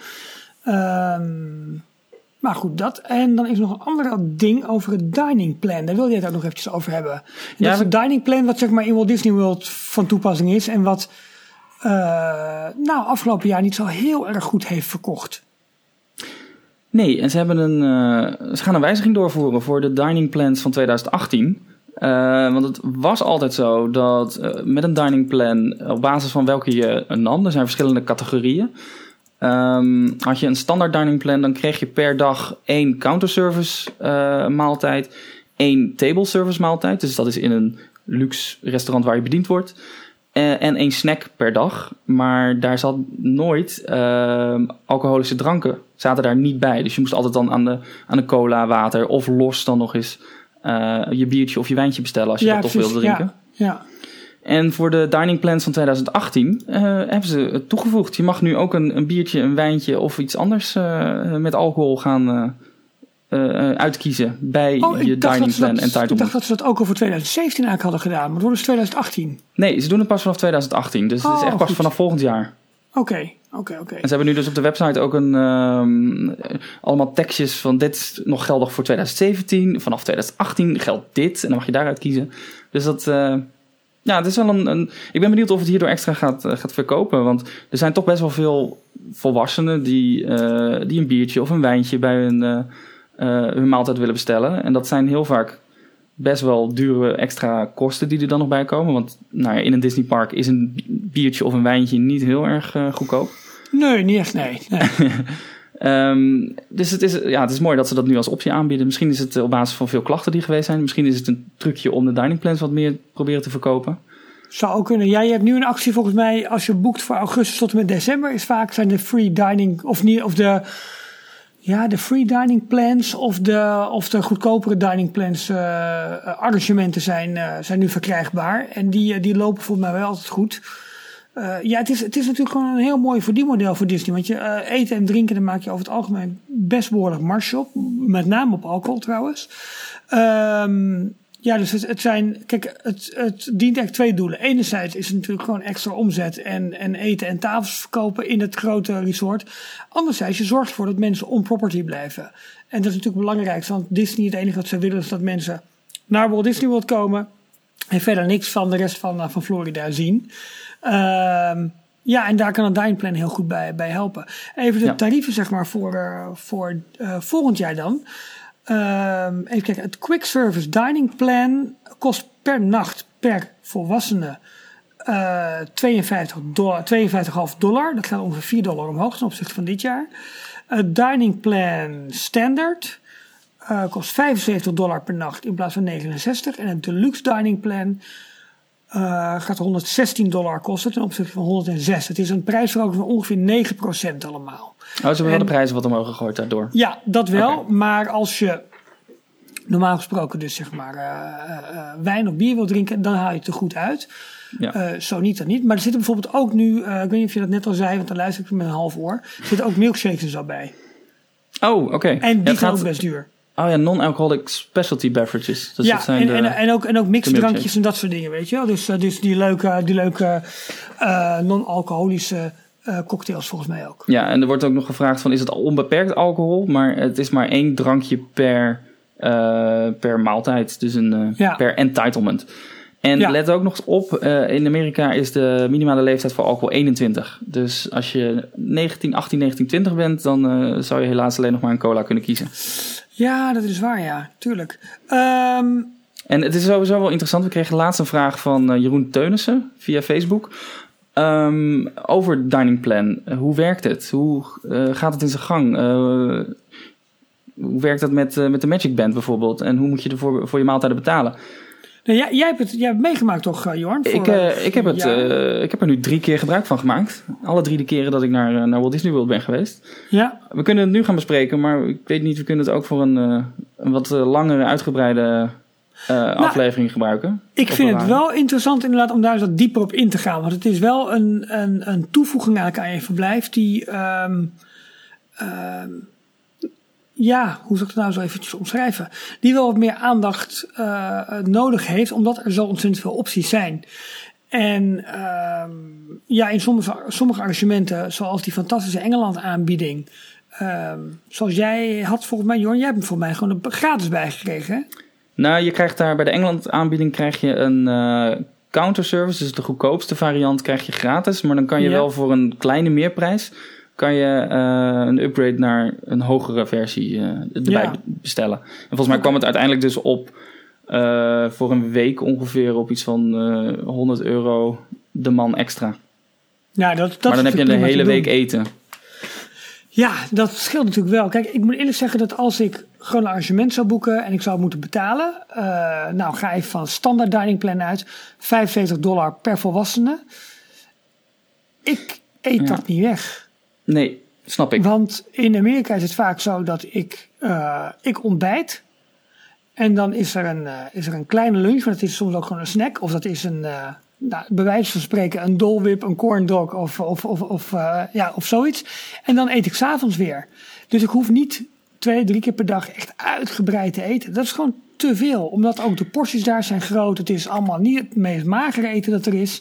Um, maar goed, dat. En dan is nog een ander ding over het dining plan. Daar wil jij het ook nog eventjes over hebben. En ja, dat is het dining plan wat zeg maar in Walt Disney World van toepassing is. En wat uh, nou afgelopen jaar niet zo heel erg goed heeft verkocht. Nee, en ze, hebben een, uh, ze gaan een wijziging doorvoeren voor de dining plans van tweeduizend achttien. Uh, want het was altijd zo dat uh, met een dining plan, op basis van welke je nam, er zijn verschillende categorieën. Um, had je een standaard dining plan, dan kreeg je per dag één counterservice uh, maaltijd, één table service maaltijd. Dus dat is in een luxe restaurant waar je bediend wordt. Uh, en één snack per dag. Maar daar zat nooit uh, alcoholische dranken, zaten daar niet bij. Dus je moest altijd dan aan de, aan de cola, water of los dan nog eens uh, je biertje of je wijntje bestellen als je ja, dat toch wilde drinken. Ja, ja. En voor de dining plans van twintig achttien uh, hebben ze het toegevoegd. Je mag nu ook een, een biertje, een wijntje of iets anders uh, met alcohol gaan uh, uh, uitkiezen bij oh, je dining plan dat, en entitlement. Ik dacht dat ze dat ook al voor twintig zeventien eigenlijk hadden gedaan, maar het wordt dus twintig achttien. Nee, ze doen het pas vanaf twintig achttien, dus oh, het is echt pas goed. Vanaf volgend jaar. Oké, okay, oké, okay, oké. Okay. En ze hebben nu dus op de website ook een um, allemaal tekstjes van dit is nog geldig voor twintig zeventien. Vanaf twintig achttien geldt dit en dan mag je daaruit kiezen. Dus dat, uh, ja, het is wel een, een... Ik ben benieuwd of het hierdoor extra gaat, uh, gaat verkopen. Want er zijn toch best wel veel volwassenen die, uh, die een biertje of een wijntje bij hun, uh, uh, hun maaltijd willen bestellen. En dat zijn heel vaak best wel dure extra kosten die er dan nog bij komen. Want nou ja, in een Disneypark is een biertje of een wijntje niet heel erg uh, goedkoop. Nee, niet echt, nee. nee. um, dus het is, ja, het is mooi dat ze dat nu als optie aanbieden. Misschien is het op basis van veel klachten die geweest zijn. Misschien is het een trucje om de dining plans wat meer proberen te verkopen. Zou ook kunnen. Jij hebt nu een actie volgens mij. Als je boekt voor augustus tot en met december, is vaak zijn de free dining of niet of de ja de free dining plans of de of de goedkopere dining plans uh, arrangementen zijn uh, zijn nu verkrijgbaar en die die lopen volgens mij wel altijd goed. Uh, ja, het is, het is natuurlijk gewoon een heel mooi verdienmodel voor Disney. Want je uh, eten en drinken, daar maak je over het algemeen best behoorlijk marge op. Met name op alcohol trouwens. Um, ja, dus het, het zijn... Kijk, het, het dient eigenlijk twee doelen. Enerzijds is het natuurlijk gewoon extra omzet en, en eten en tafels verkopen in het grote resort. Anderzijds, je zorgt ervoor dat mensen on property blijven. En dat is natuurlijk belangrijk. Want Disney, het enige wat ze willen is dat mensen naar Walt Disney World komen en verder niks van de rest van, van Florida zien. Uh, ja, en daar kan een dining plan heel goed bij, bij helpen. Even de ja. tarieven zeg maar voor, uh, voor uh, volgend jaar dan. Uh, even kijken, het Quick Service Dining Plan kost per nacht per volwassene uh, tweeënvijftig dollar, tweeënvijftig komma vijf dollar. Dat gaat ongeveer vier dollar omhoog ten opzichte van dit jaar. Het Dining Plan Standard uh, kost vijfenzeventig dollar per nacht in plaats van negenenzestig. En het Deluxe Dining Plan Uh, gaat honderdzestien dollar kosten ten opzichte van honderdzes. Het is een prijsverhoging van ongeveer negen procent allemaal. Oh, ze hebben en, wel de prijzen wat omhoog gegooid daardoor? Ja, dat wel. Okay. Maar als je normaal gesproken dus zeg maar uh, uh, wijn of bier wil drinken, dan haal je het er goed uit. Ja. Uh, zo niet dan niet. Maar er zitten bijvoorbeeld ook nu, uh, ik weet niet of je dat net al zei, want dan luister ik met een half oor. Er zitten ook milkshakes en zo bij. Oh, oké. Okay. En die ja, zijn gaat... ook best duur. Oh ja, non-alcoholic specialty beverages. Dus ja, dat zijn en, de, en, en ook, en ook mixdrankjes en dat soort dingen, weet je wel. Dus, dus die leuke, die leuke uh, non-alcoholische uh, cocktails volgens mij ook. Ja, en er wordt ook nog gevraagd van, is het al onbeperkt alcohol? Maar het is maar één drankje per, uh, per maaltijd. Dus een, uh, ja. per entitlement. En ja. let ook nog op, uh, in Amerika is de minimale leeftijd voor alcohol eenentwintig. Dus als je negentien, achttien, negentien, twintig bent, dan uh, zou je helaas alleen nog maar een cola kunnen kiezen. Ja, dat is waar, ja. Tuurlijk. Um... En het is sowieso wel interessant. We kregen laatst een vraag van uh, Jeroen Teunissen via Facebook. Um, over dining plan. Uh, hoe werkt het? Hoe uh, gaat het in zijn gang? Uh, hoe werkt dat met, uh, met de Magic Band bijvoorbeeld? En hoe moet je ervoor voor je maaltijden betalen? Nou, jij, jij, hebt het, jij hebt het meegemaakt toch, uh, Jorn? Voor, ik, uh, ik, heb het, uh, ik heb er nu drie keer gebruik van gemaakt. Alle drie de keren dat ik naar, naar Walt Disney World ben geweest. Ja. We kunnen het nu gaan bespreken, maar ik weet niet, we kunnen het ook voor een, uh, een wat langere, uitgebreide uh, nou, aflevering gebruiken. Ik vind het wel interessant inderdaad om daar eens wat dieper op in te gaan. Want het is wel een, een, een toevoeging aan je verblijf die... Um, um, Ja, hoe zou ik het nou zo eventjes omschrijven? Die wel wat meer aandacht uh, nodig heeft, omdat er zo ontzettend veel opties zijn. En uh, ja, in sommige, sommige arrangementen, zoals die fantastische Engeland aanbieding, uh, zoals jij had volgens mij, Jorn, jij hebt hem voor mij gewoon er gratis bijgekregen, hè? Nou, je krijgt daar bij de Engeland aanbieding krijg je een uh, counterservice, dus de goedkoopste variant krijg je gratis, maar dan kan je ja. wel voor een kleine meerprijs kan je uh, een upgrade naar een hogere versie uh, erbij ja. bestellen. En volgens mij kwam het uiteindelijk dus op uh, voor een week ongeveer op iets van uh, honderd euro de man extra. Ja, dat, dat maar dan heb je een hele week eten. Ja, dat scheelt natuurlijk wel. Kijk, ik moet eerlijk zeggen dat als ik gewoon een arrangement zou boeken en ik zou moeten betalen, uh, nou ga ik van standaard dining plan uit, vijfenzeventig dollar per volwassene. Ik eet ja. dat niet weg. Nee, snap ik. Want in Amerika is het vaak zo dat ik, uh, ik ontbijt. En dan is er, een, uh, is er een kleine lunch, maar dat is soms ook gewoon een snack. Of dat is een, uh, nou, bij wijze van spreken een Dole Whip, een corn dog of, of, of, of, uh, ja, of zoiets. En dan eet ik 's avonds weer. Dus ik hoef niet twee, drie keer per dag echt uitgebreid te eten. Dat is gewoon te veel. Omdat ook de porties daar zijn groot. Het is allemaal niet het meest magere eten dat er is.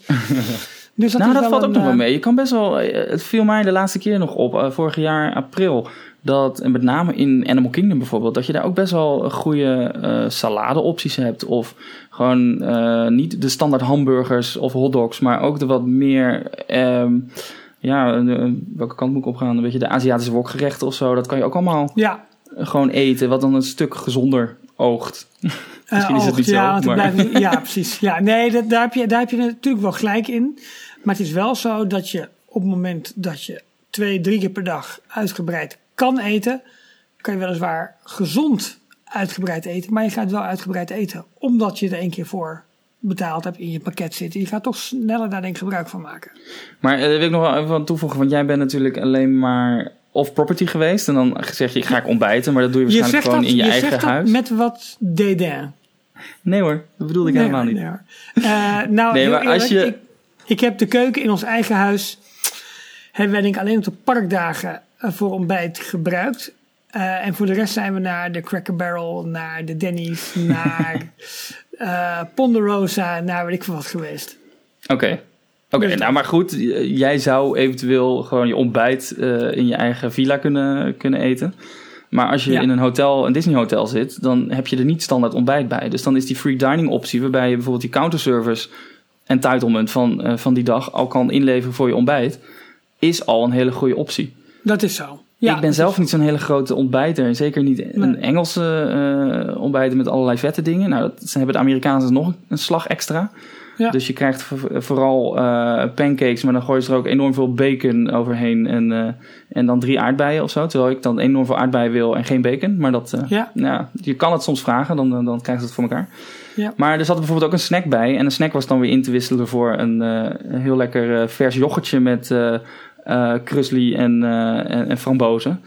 Dus dat nou, is dat valt een, ook nog wel mee. Je kan best wel... Het viel mij de laatste keer nog op, uh, vorig jaar april... dat, en met name in Animal Kingdom bijvoorbeeld... dat je daar ook best wel goede uh, saladeopties hebt. Of gewoon uh, niet de standaard hamburgers of hotdogs... maar ook de wat meer... Um, ja, de, welke kant moet ik opgaan? Weet je, de Aziatische wokgerechten of zo. Dat kan je ook allemaal ja. gewoon eten... wat dan een stuk gezonder oogt. Misschien uh, is het niet ja, zo, maar... blijft, ja, precies. Ja, nee, dat, daar, heb je, daar heb je natuurlijk wel gelijk in. Maar het is wel zo dat je op het moment dat je twee, drie keer per dag uitgebreid kan eten, kan je weliswaar gezond uitgebreid eten, maar je gaat wel uitgebreid eten, omdat je er één keer voor betaald hebt, in je pakket zit. Je gaat toch sneller daar denk ik gebruik van maken. Maar daar uh, wil ik nog wel even aan toevoegen, want jij bent natuurlijk alleen maar off-property geweest en dan zeg je, ik ga ik ontbijten, maar dat doe je waarschijnlijk je gewoon dat, in je, je eigen zegt huis. Dat met wat dédain. Nee hoor, dat bedoelde ik nee, helemaal niet. Nee, uh, nou, nee, maar als je... ik, ik heb de keuken in ons eigen huis, hebben wij denk ik alleen op de parkdagen voor ontbijt gebruikt. Uh, en voor de rest zijn we naar de Cracker Barrel, naar de Denny's, naar uh, Ponderosa, naar weet ik veel wat geweest. Oké, okay. Oké, okay, dus nou maar goed, jij zou eventueel gewoon je ontbijt uh, in je eigen villa kunnen, kunnen eten. Maar als je ja. in een hotel, een Disney hotel zit, dan heb je er niet standaard ontbijt bij. Dus dan is die free dining optie, waarbij je bijvoorbeeld die counterservice entitlement van, uh, van die dag al kan inleveren voor je ontbijt, is al een hele goede optie. Dat is zo. Ja, ik ben zelf niet zo'n hele grote ontbijter. Zeker niet nee. een Engelse uh, ontbijter met allerlei vette dingen. Nou, dat hebben de Amerikanen nog een slag extra. Ja. Dus je krijgt v- vooral uh, pancakes, maar dan gooi je er ook enorm veel bacon overheen. En, uh, en dan drie aardbeien of zo. Terwijl ik dan enorm veel aardbeien wil en geen bacon. Maar dat, uh, ja. Nou, je kan het soms vragen, dan, dan krijg je het voor elkaar. Ja. Maar er zat bijvoorbeeld ook een snack bij. En een snack was dan weer in te wisselen voor een, uh, een heel lekker uh, vers yoghurtje met uh, uh, krusli en, uh, en, en frambozen.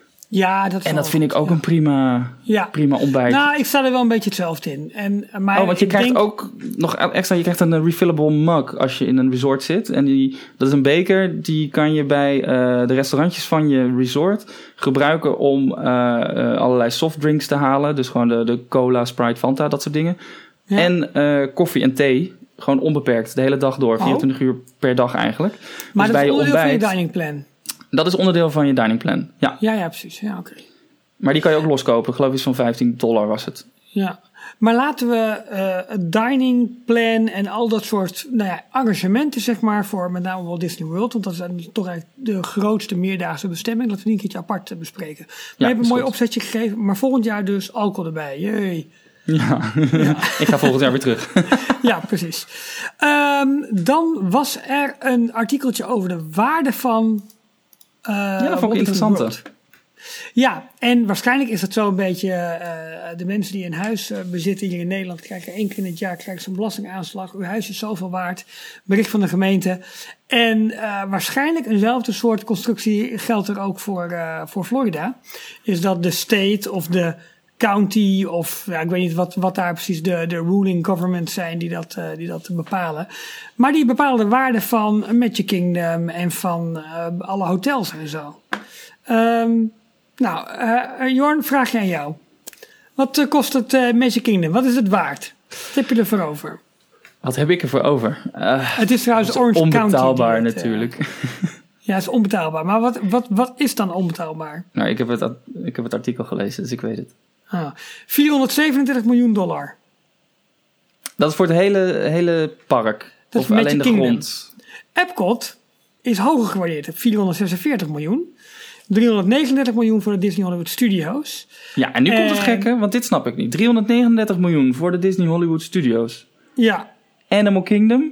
Ja, dat en dat vind ik ook ja. een prima, ja. prima ontbijt. Nou, ik sta er wel een beetje hetzelfde in. En, maar oh, want je krijgt denk... ook nog extra, je krijgt een refillable mug als je in een resort zit. En die, dat is een beker, die kan je bij uh, de restaurantjes van je resort gebruiken om uh, uh, allerlei softdrinks te halen. Dus gewoon de, de cola, Sprite, Fanta, dat soort dingen. Ja. En uh, koffie en thee. Gewoon onbeperkt, de hele dag door. vierentwintig oh. uur per dag eigenlijk. Maar dus dat bij is onderdeel ontbijt, van je dining plan? Dat is onderdeel van je dining plan, ja. Ja, ja, precies. Ja, oké. Okay. Maar die kan je ook loskopen. Ik geloof iets van vijftien dollar was het. Ja, maar laten we uh, het dining plan en al dat soort nou ja, arrangementen, zeg maar, voor met name Walt Disney World, want dat is toch eigenlijk de grootste meerdaagse bestemming, dat we die een keertje apart bespreken. We ja, hebben een mooi goed. opzetje gegeven, maar volgend jaar dus alcohol erbij. Jee. Ja, ja. Ik ga volgend jaar weer terug. Ja, precies. Um, dan was er een artikeltje over de waarde van uh, ja, dat vond ik interessant. Ja, en waarschijnlijk is het zo een beetje uh, de mensen die een huis uh, bezitten hier in Nederland krijgen één keer in het jaar krijgen ze een belastingaanslag. Uw huis is zoveel waard. Bericht van de gemeente. En uh, waarschijnlijk eenzelfde soort constructie geldt er ook voor, uh, voor Florida. Is dat de state of de county of ja, ik weet niet wat, wat daar precies de, de ruling governments zijn die dat, uh, die dat bepalen. Maar die bepalen de waarde van Magic Kingdom en van uh, alle hotels en zo. Um, nou, uh, Jorn, vraag je aan jou. Wat uh, kost het uh, Magic Kingdom? Wat is het waard? Wat heb je ervoor over? Wat heb ik ervoor over? Uh, het is trouwens is Orange County. Onbetaalbaar het, natuurlijk. Uh, ja, het is onbetaalbaar. Maar wat, wat, wat is dan onbetaalbaar? Nou, ik heb, het, ik heb het artikel gelezen, dus ik weet het. Ah, vierhonderdzevenendertig miljoen dollar. Dat is voor het hele, hele park. Dat of alleen de Kingdom. Grond. Epcot is hoger gewaardeerd. vierhonderdzesenveertig miljoen. driehonderdnegenendertig miljoen voor de Disney Hollywood Studios. Ja, en nu en... komt het gekke, want dit snap ik niet. driehonderdnegenendertig miljoen voor de Disney Hollywood Studios. Ja. Animal Kingdom?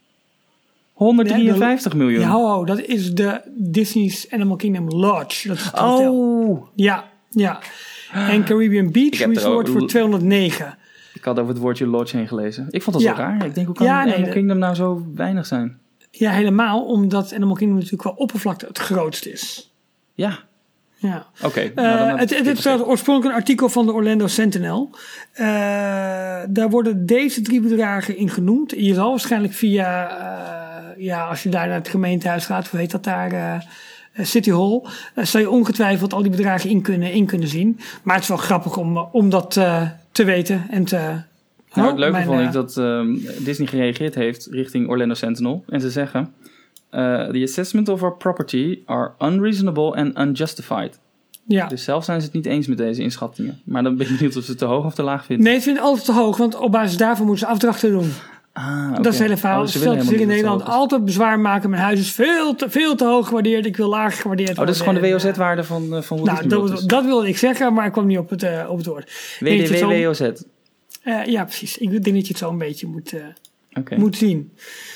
honderddrieënvijftig miljoen. Ja, ho, ho, dat is de Disney's Animal Kingdom Lodge. Dat is het hotel. Oh. Ja, ja. En Caribbean Beach Resort voor tweehonderdnegen. Ik had over het woordje lodge heen gelezen. Ik vond dat ja. zo raar. Ik denk, hoe kan ja, nee, Animal Kingdom nou zo weinig zijn? Ja, helemaal. Omdat Animal Kingdom natuurlijk wel oppervlakte het grootst is. Ja. Ja. Oké. Okay, uh, nou het het is oorspronkelijk een artikel van de Orlando Sentinel. Uh, daar worden deze drie bedragen in genoemd. Je zal waarschijnlijk via, uh, ja, als je daar naar het gemeentehuis gaat, hoe heet dat daar, uh, City Hall, uh, zal je ongetwijfeld al die bedragen in kunnen, in kunnen zien. Maar het is wel grappig om, om dat uh, te weten en te... Nou, het leuke vond ik dat uh, Disney gereageerd heeft richting Orlando Sentinel. En ze zeggen... Uh, the assessment of our property are unreasonable and unjustified. Ja. Dus zelf zijn ze het niet eens met deze inschattingen. Maar dan ben ik benieuwd of ze het te hoog of te laag vinden. Nee, ze vinden het altijd te hoog. Want op basis daarvan moeten ze afdrachten doen. Ah, okay. Dat is het hele verhaal. Oh, ze willen in Nederland altijd bezwaar maken. Mijn huis is veel te, veel te hoog gewaardeerd. Ik wil lager gewaardeerd worden. Oh, dat is gewoon de W O Z-waarde van, uh, van nou, dat, dus. dat wilde ik zeggen, maar ik kwam niet op het, uh, op het woord. W D W W O Z. Uh, ja, precies. Ik denk dat je het zo een beetje moet, uh, okay. moet zien.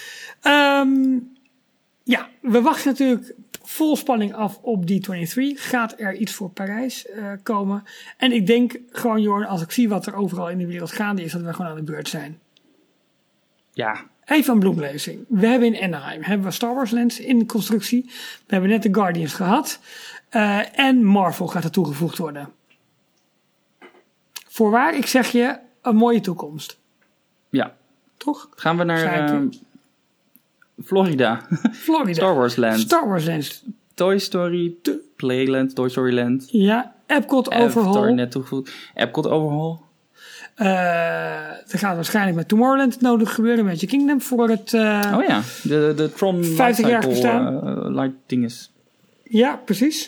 Um, ja, we wachten natuurlijk vol spanning af op D drieëntwintig. Gaat er iets voor Parijs uh, komen? En ik denk gewoon, Jorn, als ik zie wat er overal in de wereld gaande is, dat we gewoon aan de beurt zijn. Ja. Even een bloemlezing. We hebben in Anaheim hebben we Star Wars Land in constructie. We hebben net de Guardians gehad. Uh, en Marvel gaat er toegevoegd worden. Voorwaar, ik zeg je, een mooie toekomst. Ja. Toch? Gaan we naar uh, Florida. Florida. Star Wars Land. Star Wars Land. Toy Story Playland, Toy Story Land. Ja, Epcot Overhaul. Avatar net toegevoegd. Epcot Overhaul. Uh, er gaat waarschijnlijk met Tomorrowland nodig gebeuren, Magic Kingdom voor het... Uh, oh ja, de, de Tron vijftig jaar bestaan. Uh, light dinges. Ja, precies.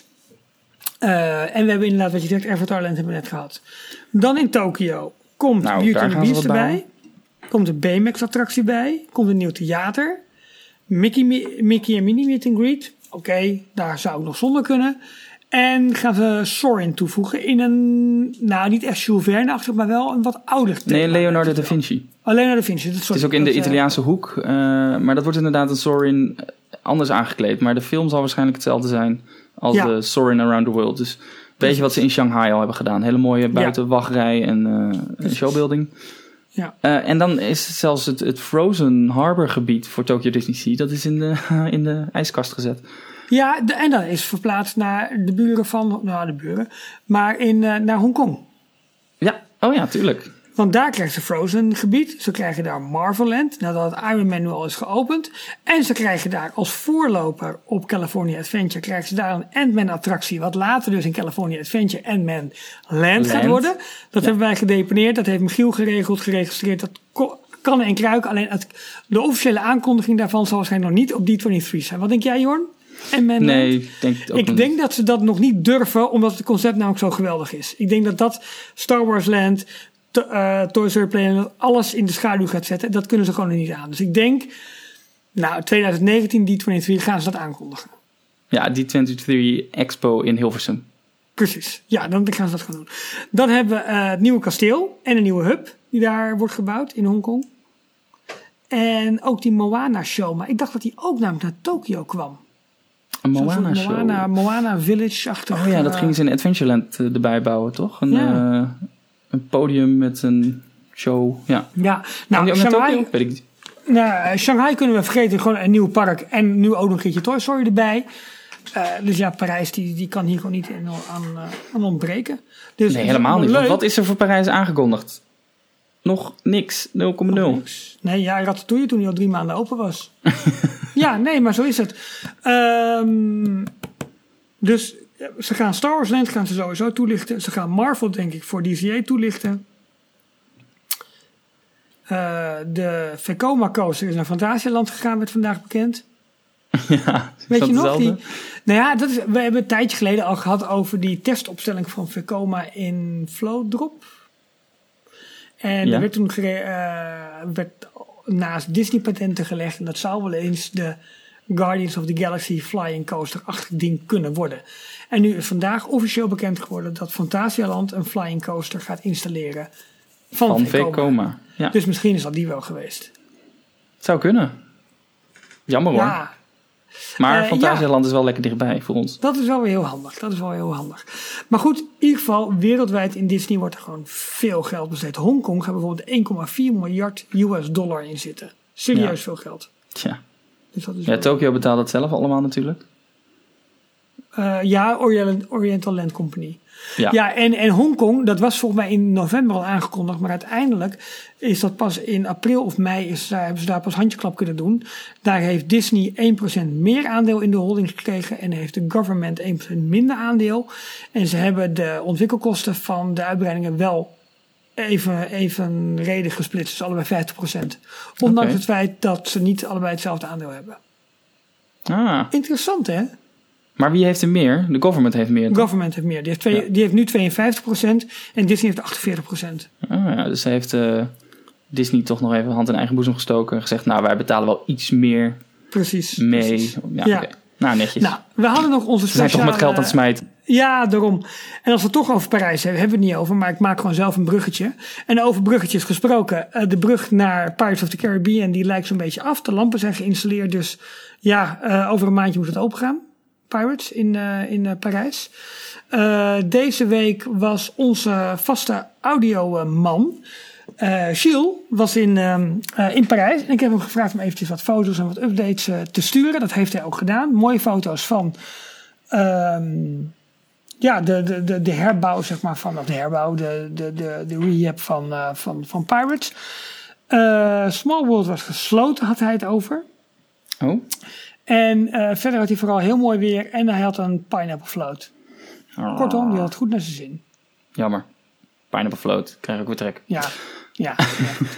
Uh, en we hebben inderdaad, wat je zegt, Avatarland hebben we net gehad. Dan in Tokio komt nou, Beauty and the Beast erbij. Komt de Baymax attractie bij. Komt een nieuw theater. Mickey, Mickey en Minnie Meet and Greet. Oké, okay, daar zou ik nog zonder kunnen. En gaan we Soarin' toevoegen in een, nou niet echt Jules Verne-achtig, maar wel een wat ouder thema. Nee, Leonardo da Vinci. Oh, Leonardo da Vinci. Dat het is ook in de dat, Italiaanse uh, hoek, uh, maar dat wordt inderdaad een Soarin' anders aangekleed. Maar de film zal waarschijnlijk hetzelfde zijn als ja. de Soarin' Around the World. Dus weet je wat ze in Shanghai al hebben gedaan. Hele mooie buitenwachtrij en uh, showbuilding. Ja. Uh, en dan is zelfs het, het Frozen Harbor gebied voor Tokyo Disney Sea, dat is in de, in de ijskast gezet. Ja, de, en dat is verplaatst naar de buren van, nou de buren, maar in, uh, naar Hongkong. Ja, oh ja, tuurlijk. Want daar krijgen ze Frozen gebied, ze krijgen daar Marvel Land, nadat het Iron Man nu al is geopend. En ze krijgen daar als voorloper op California Adventure, krijgen ze daar een Ant-Man attractie, wat later dus in California Adventure Ant-Man Land, Land gaat worden. Dat ja. hebben wij gedeponeerd, dat heeft Michiel geregeld, geregistreerd, dat ko- kan en kruiken. Alleen het, de officiële aankondiging daarvan zal waarschijnlijk nog niet op D drieëntwintig zijn. Wat denk jij, Jorn? En men nee, ik denk het ook Ik denk niet. dat ze dat nog niet durven, omdat het concept namelijk zo geweldig is. Ik denk dat dat Star Wars Land, to, uh, Toy Story Playland, alles in de schaduw gaat zetten. Dat kunnen ze gewoon niet aan. Dus ik denk, nou, twintig negentien, D drieëntwintig gaan ze dat aankondigen. Ja, D drieëntwintig Expo in Hilversum. Precies, ja, dan gaan ze dat gewoon doen. Dan hebben we uh, het nieuwe kasteel en een nieuwe hub die daar wordt gebouwd in Hongkong. En ook die Moana show, maar ik dacht dat die ook namelijk naar Tokio kwam. Een Moana show. Moana, Moana Village-achtig. Oh ja, dat gingen ze in Adventureland uh, erbij bouwen, toch? Een, ja. uh, een podium met een show. Ja, ja. Nou, Shanghai, Weet ik niet. Nou, Shanghai kunnen we vergeten. Gewoon een nieuw park en nu ook nog een keertje Toy Story erbij. Uh, dus ja, Parijs die, die kan hier gewoon niet in, aan, uh, aan ontbreken. Dus nee, helemaal niet. Want wat is er voor Parijs aangekondigd? Nog niks. nul komma nul. Nee, ja, Ratatouille toen hij al drie maanden open was. Ja, nee, maar zo is het. Um, dus ze gaan Star Wars Land gaan ze sowieso toelichten. Ze gaan Marvel, denk ik, voor D C A toelichten. Uh, de Vekoma coaster is naar Fantasialand gegaan, werd vandaag bekend. Ja, weet je nog? Die, nou ja, dat is, we hebben een tijdje geleden al gehad over die testopstelling van Vekoma in Floatdrop. En ja. er werd toen gere- uh, werd naast Disney patenten gelegd. En dat zou wel eens de Guardians of the Galaxy Flying Coaster-achtig ding kunnen worden. En nu is vandaag officieel bekend geworden dat Fantasialand een Flying Coaster gaat installeren. Van, van Vekoma. Vekoma. Ja. Dus misschien is dat die wel geweest. Het zou kunnen. Jammer hoor. Ja. Maar uh, Fantasialand ja. is wel lekker dichtbij voor ons. Dat is wel weer heel handig. Dat is wel heel handig. Maar goed, in ieder geval wereldwijd in Disney wordt er gewoon veel geld besteed. Hongkong gaat bijvoorbeeld één komma vier miljard U S dollar in zitten. Serieus ja. veel geld. Tja. Dus dat is ja, Tokio betaalt het zelf allemaal natuurlijk. Uh, ja, Oriental, Oriental Land Company. Ja, ja en, en Hongkong, dat was volgens mij in november al aangekondigd. Maar uiteindelijk is dat pas in april of mei, is, daar, hebben ze daar pas handjeklap kunnen doen. Daar heeft Disney één procent meer aandeel in de holding gekregen. En heeft de government één procent minder aandeel. En ze hebben de ontwikkelkosten van de uitbreidingen wel even, evenredig gesplitst. Dus allebei vijftig procent. Ondanks okay. het feit dat ze niet allebei hetzelfde aandeel hebben. Ah. Interessant, hè? Maar wie heeft er meer? De government heeft meer. De government heeft meer. Die heeft, twee, ja. die heeft nu tweeënvijftig procent en Disney heeft achtenveertig procent. Ah, ja, dus heeft uh, Disney toch nog even hand in eigen boezem gestoken en gezegd, nou, wij betalen wel iets meer precies, mee. Precies. Ja, ja. Okay. Nou, netjes. Nou, we hadden nog onze speciale... Ze zijn toch met geld aan het smijten. Ja, daarom. En als we het toch over Parijs hebben, hebben we het niet over, maar ik maak gewoon zelf een bruggetje. En over bruggetjes gesproken, de brug naar Pirates of the Caribbean, die lijkt zo'n beetje af. De lampen zijn geïnstalleerd, dus ja, uh, over een maandje moet het opengaan. Pirates in, uh, in uh, Parijs. Uh, deze week was onze vaste audioman, uh, Gilles, was in, uh, uh, in Parijs. En ik heb hem gevraagd om eventjes wat foto's en wat updates uh, te sturen. Dat heeft hij ook gedaan. Mooie foto's van uh, ja, de, de, de, de herbouw, zeg maar, van de herbouw, de, de, de, de rehab van, uh, van, van Pirates. Uh, Small World was gesloten, had hij het over. Oh. En uh, verder had hij vooral heel mooi weer en hij had een pineapple float. Oh. Kortom, die had het goed naar zijn zin. Jammer. Pineapple float, krijg ik weer trek. Ja, ja. ja.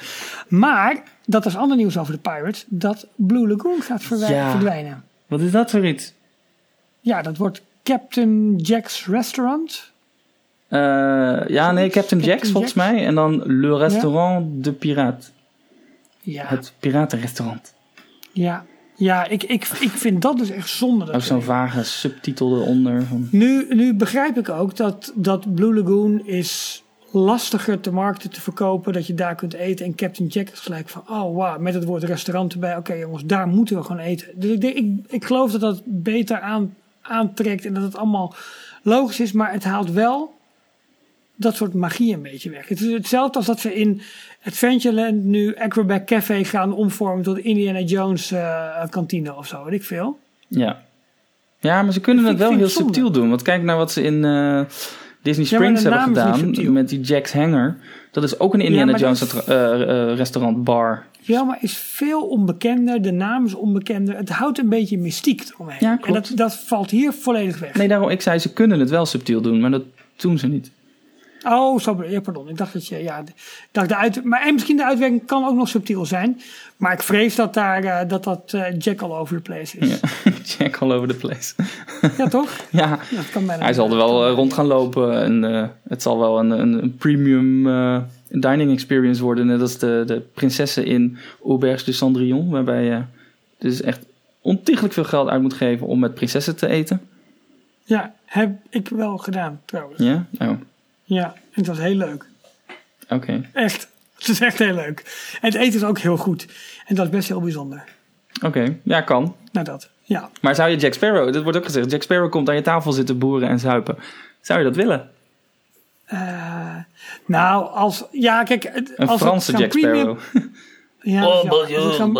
Maar, dat is ander nieuws over de Pirates, dat Blue Lagoon gaat verwij- ja. verdwijnen. Wat is dat voor iets? Ja, dat wordt Captain Jack's Restaurant. Uh, ja, nee, Captain, Captain Jack's volgens Jack's? mij. En dan Le Restaurant ja. de Pirate. Ja. Het piratenrestaurant. Ja. Ja, ik, ik, ik vind dat dus echt zonde. Dat ook zo'n vage subtitel eronder. Van... Nu, nu begrijp ik ook dat, dat Blue Lagoon is lastiger te markten, te verkopen. Dat je daar kunt eten. En Captain Jack is gelijk van, oh wow, met het woord restaurant erbij. Oké okay, jongens, daar moeten we gewoon eten. Dus ik, denk, ik, ik geloof dat dat beter aan, aantrekt. En dat het allemaal logisch is. Maar het haalt wel dat soort magie een beetje weg. Het is hetzelfde als dat ze in Adventureland nu Acrobat Café gaan omvormen tot Indiana Jones uh, kantine of zo, weet ik veel. Ja, ja maar ze kunnen het wel heel zonde. subtiel doen. Want kijk naar wat ze in uh, Disney Springs ja, hebben gedaan met die Jack's Hanger. Dat is ook een Indiana ja, Jones is, uh, uh, restaurant bar. Ja, maar is veel onbekender. De naam is onbekender. Het houdt een beetje mystiek eromheen. Ja, klopt. En dat, dat valt hier volledig weg. Nee, daarom, ik zei ze kunnen het wel subtiel doen, maar dat doen ze niet. Oh, zo, ja, pardon. Ik dacht dat je, ja, dacht de uit, maar en misschien de uitwerking kan ook nog subtiel zijn. Maar ik vrees dat daar, uh, dat, dat uh, Jack all over the place is. Ja, Jack all over the place. Ja, toch? Ja, ja dat kan bijna hij zal er wel uh, rond gaan lopen en uh, het zal wel een, een, een premium uh, dining experience worden. Net als de, de prinsessen in Auberge de Cendrillon, waarbij je uh, dus echt ontiegelijk veel geld uit moet geven om met prinsessen te eten. Ja, heb ik wel gedaan trouwens. Ja? Oh. Ja, en het was heel leuk. Oké. Okay. Echt. Het is echt heel leuk. En het eten is ook heel goed. En dat is best heel bijzonder. Oké, okay. Ja, kan. Nou dat, ja. Maar zou je Jack Sparrow, dat wordt ook gezegd, Jack Sparrow komt aan je tafel zitten boeren en zuipen. Zou je dat willen? Uh, nou, als, ja kijk. Een als Franse Jack premium, Sparrow. Ja, oh, als, het gaan,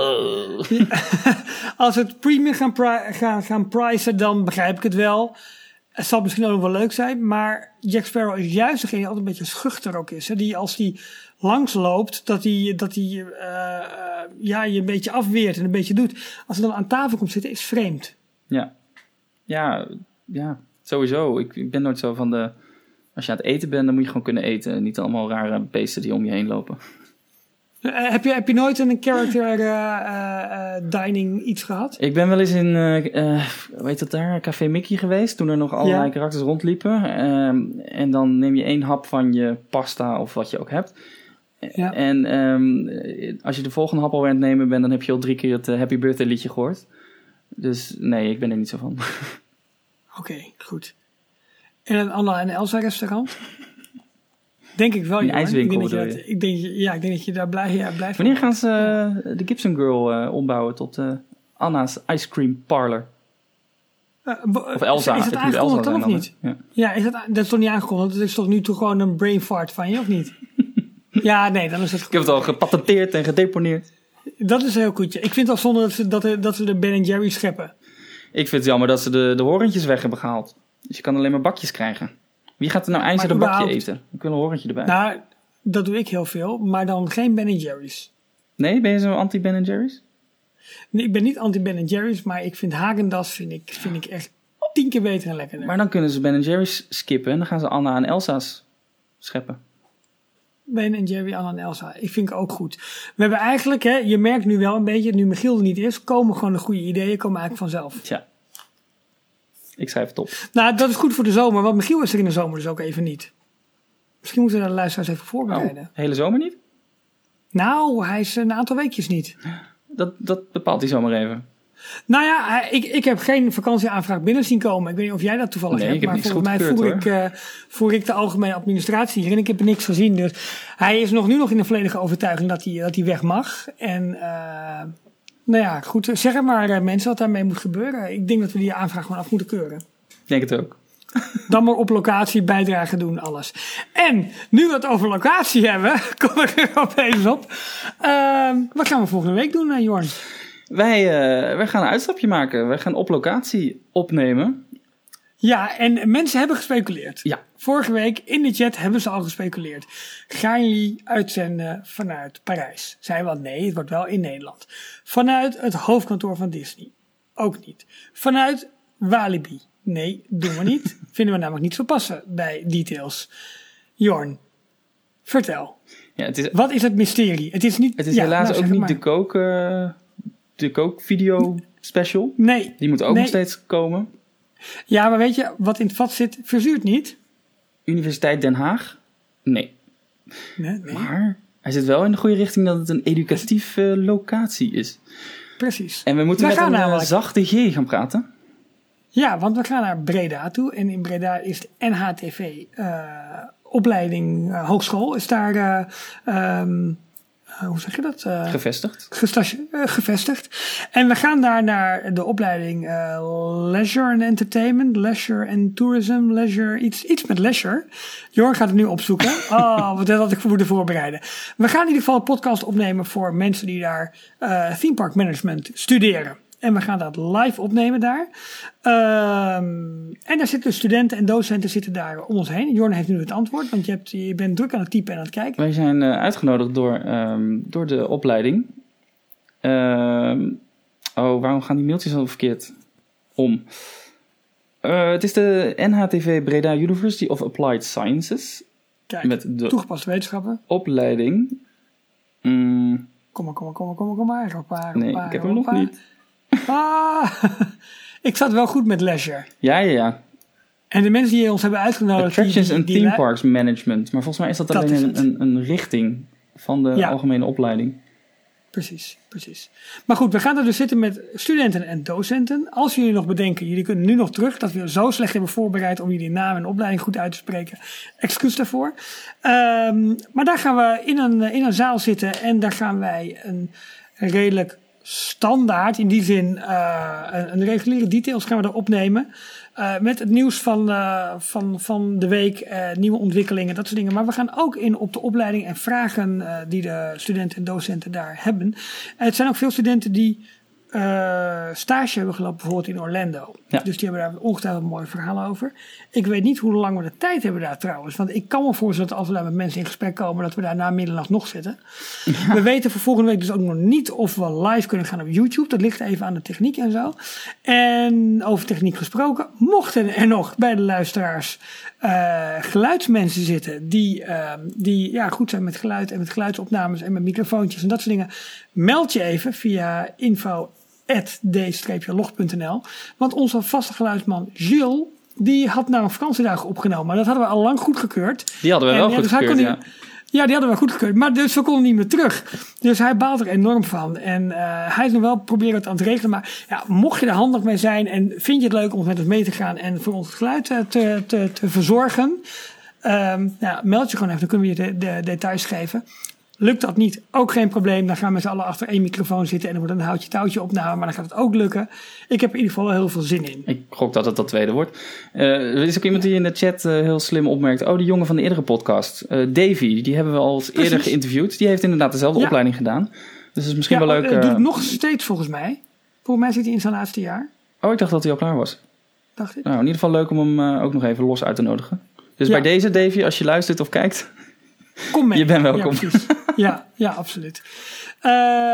als het premium gaan, pri- gaan, gaan pricen, dan begrijp ik het wel. Het zal misschien ook wel leuk zijn, maar Jack Sparrow is juist degene die altijd een beetje schuchter ook is. Hè? Die als die langs loopt, dat hij dat die, uh, uh, ja, je een beetje afweert en een beetje doet. Als hij dan aan tafel komt zitten, is vreemd. Ja, ja, ja sowieso. Ik, ik ben nooit zo van de... Als je aan het eten bent, dan moet je gewoon kunnen eten. Niet allemaal rare beesten die om je heen lopen. Uh, heb, je, heb je nooit een character uh, uh, dining iets gehad? Ik ben wel eens in, uh, uh, hoe heet dat daar, Café Mickey geweest. Toen er nog allerlei ja. karakters rondliepen. Uh, en dan neem je één hap van je pasta of wat je ook hebt. Ja. En um, als je de volgende hap al aan het nemen bent, dan heb je al drie keer het uh, Happy Birthday liedje gehoord. Dus nee, ik ben er niet zo van. Oké, okay, goed. En een Anna en Elsa restaurant? Denk ik wel, ja. ijswinkel ik denk dat je, ik denk, ja, ik denk dat je daar blij, ja, blij van Wanneer gaan ze uh, de Gibson Girl uh, ombouwen tot uh, Anna's Ice Cream Parlor? Uh, bo- of Elsa. Is het aangekondigd dan of niet? Ja, ja is dat, dat is toch niet aangekondigd? Dat is toch nu toch gewoon een brain fart van je, of niet? Ja, nee, dan is het goed. Ik heb het al gepatenteerd en gedeponeerd. Dat is heel goed. Ik vind het al zonde dat ze, dat, dat ze de Ben en Jerry scheppen. Ik Ik vind het jammer dat ze de, de horentjes weg hebben gehaald. Dus je kan alleen maar bakjes krijgen. Wie gaat er nou eindelijk een bakje eten? Ik wil een horentje erbij. Nou, dat doe ik heel veel. Maar dan geen Ben en Jerry's. Nee, ben je zo anti-Ben en Jerry's? Nee, ik ben niet anti-Ben en Jerry's. Maar ik vind Häagen-Dazs vind ik, vind ik echt tien keer beter en lekkerder. Maar dan kunnen ze Ben en Jerry's skippen. En dan gaan ze Anna en Elsa's scheppen. Ben en Jerry, Anna en Elsa. Ik vind het ook goed. We hebben eigenlijk, hè, je merkt nu wel een beetje, nu Michiel er niet is, komen gewoon de goede ideeën, komen eigenlijk vanzelf. Tja. Ik schrijf het op. Nou, dat is goed voor de zomer, want Michiel is er in de zomer dus ook even niet. Misschien moeten we de luisteraars even voorbereiden. Oh, hele zomer niet? Nou, hij is een aantal weekjes niet. Dat, dat bepaalt hij zomaar even. Nou ja, ik, ik heb geen vakantieaanvraag binnen zien komen. Ik weet niet of jij dat toevallig nee, hebt. Ik heb maar volgens mij voer ik, uh, voer ik de algemene administratie hier. En ik heb er niks gezien. Dus hij is nog nu nog in de volledige overtuiging dat hij, dat hij weg mag. En uh, nou ja, goed. Zeg het maar uh, mensen wat daarmee moet gebeuren. Ik denk dat we die aanvraag gewoon af moeten keuren. Ik denk het ook. Dan maar op locatie bijdragen doen, alles. En nu we het over locatie hebben, kom ik er opeens op. Uh, wat gaan we volgende week doen, uh, Jorn? Wij, uh, wij gaan een uitstapje maken. Wij gaan op locatie opnemen. Ja, en mensen hebben gespeculeerd. Ja. Vorige week in de chat hebben ze al gespeculeerd. Gaan jullie uitzenden vanuit Parijs? Zij wel nee, het wordt wel in Nederland. Vanuit het hoofdkantoor van Disney? Ook niet. Vanuit Walibi? Nee, doen we niet. Vinden we namelijk niet zo passen bij details. Jorn, vertel. Ja, het is, wat is het mysterie? Het is, niet, het is ja, helaas nou, ook niet maar. de kook, uh, de kookvideo special. Nee. Die moet ook nee. nog steeds komen. Ja, maar weet je, wat in het vat zit, verzuurt niet. Universiteit Den Haag? Nee. Nee, nee. Maar hij zit wel in de goede richting dat het een educatieve uh, locatie is. Precies. En we moeten we met een namelijk... zachte G gaan praten. Ja, want we gaan naar Breda toe. En in Breda is de N H T V uh, opleiding uh, hogeschool. Is daar, uh, um, uh, hoe zeg je dat? Uh, gevestigd. Gestasje, uh, gevestigd. En we gaan daar naar de opleiding uh, Leisure and Entertainment. Leisure and Tourism. Leisure, iets, iets met leisure. Jorn gaat het nu opzoeken. Oh, wat had ik moeten voorbereiden. We gaan in ieder geval een podcast opnemen voor mensen die daar uh, theme park management studeren. En we gaan dat live opnemen daar. Um, en daar zitten studenten en docenten zitten daar om ons heen. Jorn heeft nu het antwoord, want je, hebt, je bent druk aan het typen en aan het kijken. Wij zijn uh, uitgenodigd door, um, door de opleiding. Um, oh, waarom gaan die mailtjes al verkeerd om? Uh, het is de N H T V Breda University of Applied Sciences. Kijk, met de toegepaste wetenschappen. Opleiding. Mm, kom maar, kom maar, kom maar, kom maar, kom maar. Kom maar nee, kom maar, ik heb kom hem maar. nog niet. Ah, ik zat wel goed met leisure. Ja, ja, ja. En de mensen die ons hebben uitgenodigd... Attractions and Theme li- Parks Management. Maar volgens mij is dat, dat alleen is een, een, een richting van de ja. algemene opleiding. Precies, precies. Maar goed, we gaan er dus zitten met studenten en docenten. Als jullie nog bedenken, jullie kunnen nu nog terug... dat we zo slecht hebben voorbereid om jullie naam en opleiding goed uit te spreken. Excuus daarvoor. Um, maar daar gaan we in een, in een zaal zitten en daar gaan wij een redelijk... standaard, in die zin uh, een, een reguliere details gaan we er opnemen. Uh, met het nieuws van, uh, van, van de week, uh, nieuwe ontwikkelingen, dat soort dingen. Maar we gaan ook in op de opleiding en vragen uh, die de studenten en docenten daar hebben. Uh, het zijn ook veel studenten die uh, stage hebben gelopen, bijvoorbeeld in Orlando. Ja. Dus die hebben daar ongetwijfeld mooie verhalen over. Ik weet niet hoe lang we de tijd hebben daar trouwens. Want ik kan me voorstellen dat als we daar met mensen in gesprek komen, dat we daar na middernacht nog zitten. Ja. We weten voor volgende week dus ook nog niet of we live kunnen gaan op YouTube. Dat ligt even aan de techniek en zo. En over techniek gesproken, mochten er nog bij de luisteraars uh, geluidsmensen zitten die, uh, die ja, goed zijn met geluid en met geluidsopnames en met microfoontjes en dat soort dingen, meld je even via info at d log punt n l. Want onze vaste geluidsman Gilles, die had namelijk vakantiedagen opgenomen. Maar dat hadden we al lang goedgekeurd. Die hadden we en, wel ja, goedgekeurd, dus ja. Niet, ja, die hadden we goedgekeurd. Maar dus we konden niet meer terug. Dus hij baalt er enorm van. En uh, hij is nog wel proberen het aan het regelen. Maar ja, mocht je er handig mee zijn en vind je het leuk om met ons mee te gaan en voor ons het geluid uh, te, te, te verzorgen. Um, nou, meld je gewoon even, dan kunnen we je de, de details geven. Lukt dat niet, ook geen probleem. Dan gaan we met z'n allen achter één microfoon zitten en dan wordt een houtje-touwtje opname. Maar dan gaat het ook lukken. Ik heb in ieder geval heel veel zin in. Ik gok dat het dat tweede wordt. Uh, er is ook iemand die in de chat uh, heel slim opmerkt. Oh, die jongen van de eerdere podcast. Uh, Davy, die hebben we al eens eerder geïnterviewd. Die heeft inderdaad dezelfde ja. opleiding gedaan. Dus dat is misschien ja, wel leuk. Uh, uh, doet nog steeds volgens mij. Volgens mij zit hij in zijn laatste jaar. Oh, ik dacht dat hij al klaar was. Dacht ik. Nou, in ieder geval leuk om hem uh, ook nog even los uit te nodigen. Dus ja. Bij deze, Davy, als je luistert of kijkt... Kom mee. Je bent welkom. Ja, ja, ja, absoluut. Uh,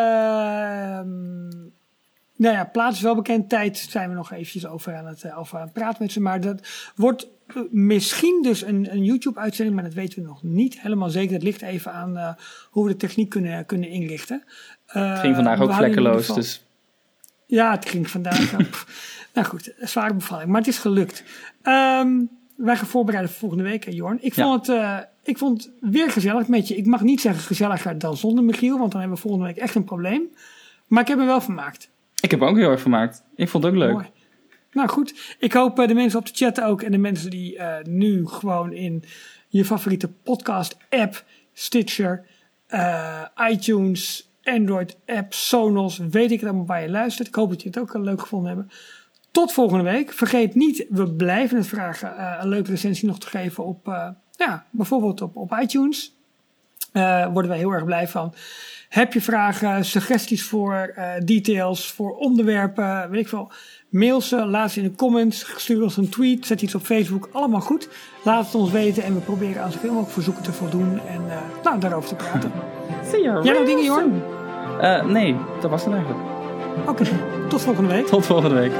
nou ja, plaats is wel bekend. Tijd zijn we nog eventjes over aan het, over aan het praten met ze. Maar dat wordt misschien dus een, een YouTube-uitzending, maar dat weten we nog niet helemaal zeker. Dat ligt even aan uh, hoe we de techniek kunnen, kunnen inrichten. Uh, het ging vandaag ook vlekkeloos. Dus... Ja, het ging vandaag. Nou goed, een zware bevalling. Maar het is gelukt. Um, wij gaan voorbereiden voor volgende week, hè, Jorn. Ik vond, ja. het, uh, ik vond het weer gezellig met je. Ik mag niet zeggen gezelliger dan zonder Michiel, want dan hebben we volgende week echt een probleem. Maar ik heb me wel vermaakt. Ik heb me ook heel erg vermaakt. Ik vond het ook leuk. Mooi. Nou goed, ik hoop uh, de mensen op de chat ook en de mensen die uh, nu gewoon in je favoriete podcast app, Stitcher, uh, iTunes, Android app, Sonos, weet ik het allemaal waar je luistert. Ik hoop dat je het ook uh, leuk gevonden hebben. Tot volgende week. Vergeet niet, we blijven het vragen uh, een leuke recensie nog te geven op, uh, ja, bijvoorbeeld op, op iTunes. Uh, worden wij heel erg blij van. Heb je vragen, suggesties voor uh, details, voor onderwerpen, weet ik veel. Mail ze, laat ze in de comments, stuur ons een tweet, zet iets op Facebook. Allemaal goed. Laat het ons weten en we proberen aan zoveel mogelijk verzoeken te voldoen. En uh, nou, daarover te praten. Zie je. Jij nog dingen, Jorn? Uh, nee, dat was het eigenlijk. Oké, okay, tot volgende week. Tot volgende week.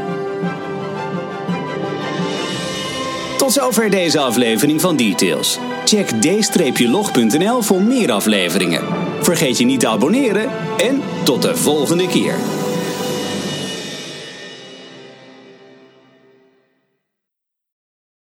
Tot zover deze aflevering van Details. Check d log punt n l voor meer afleveringen. Vergeet je niet te abonneren en tot de volgende keer.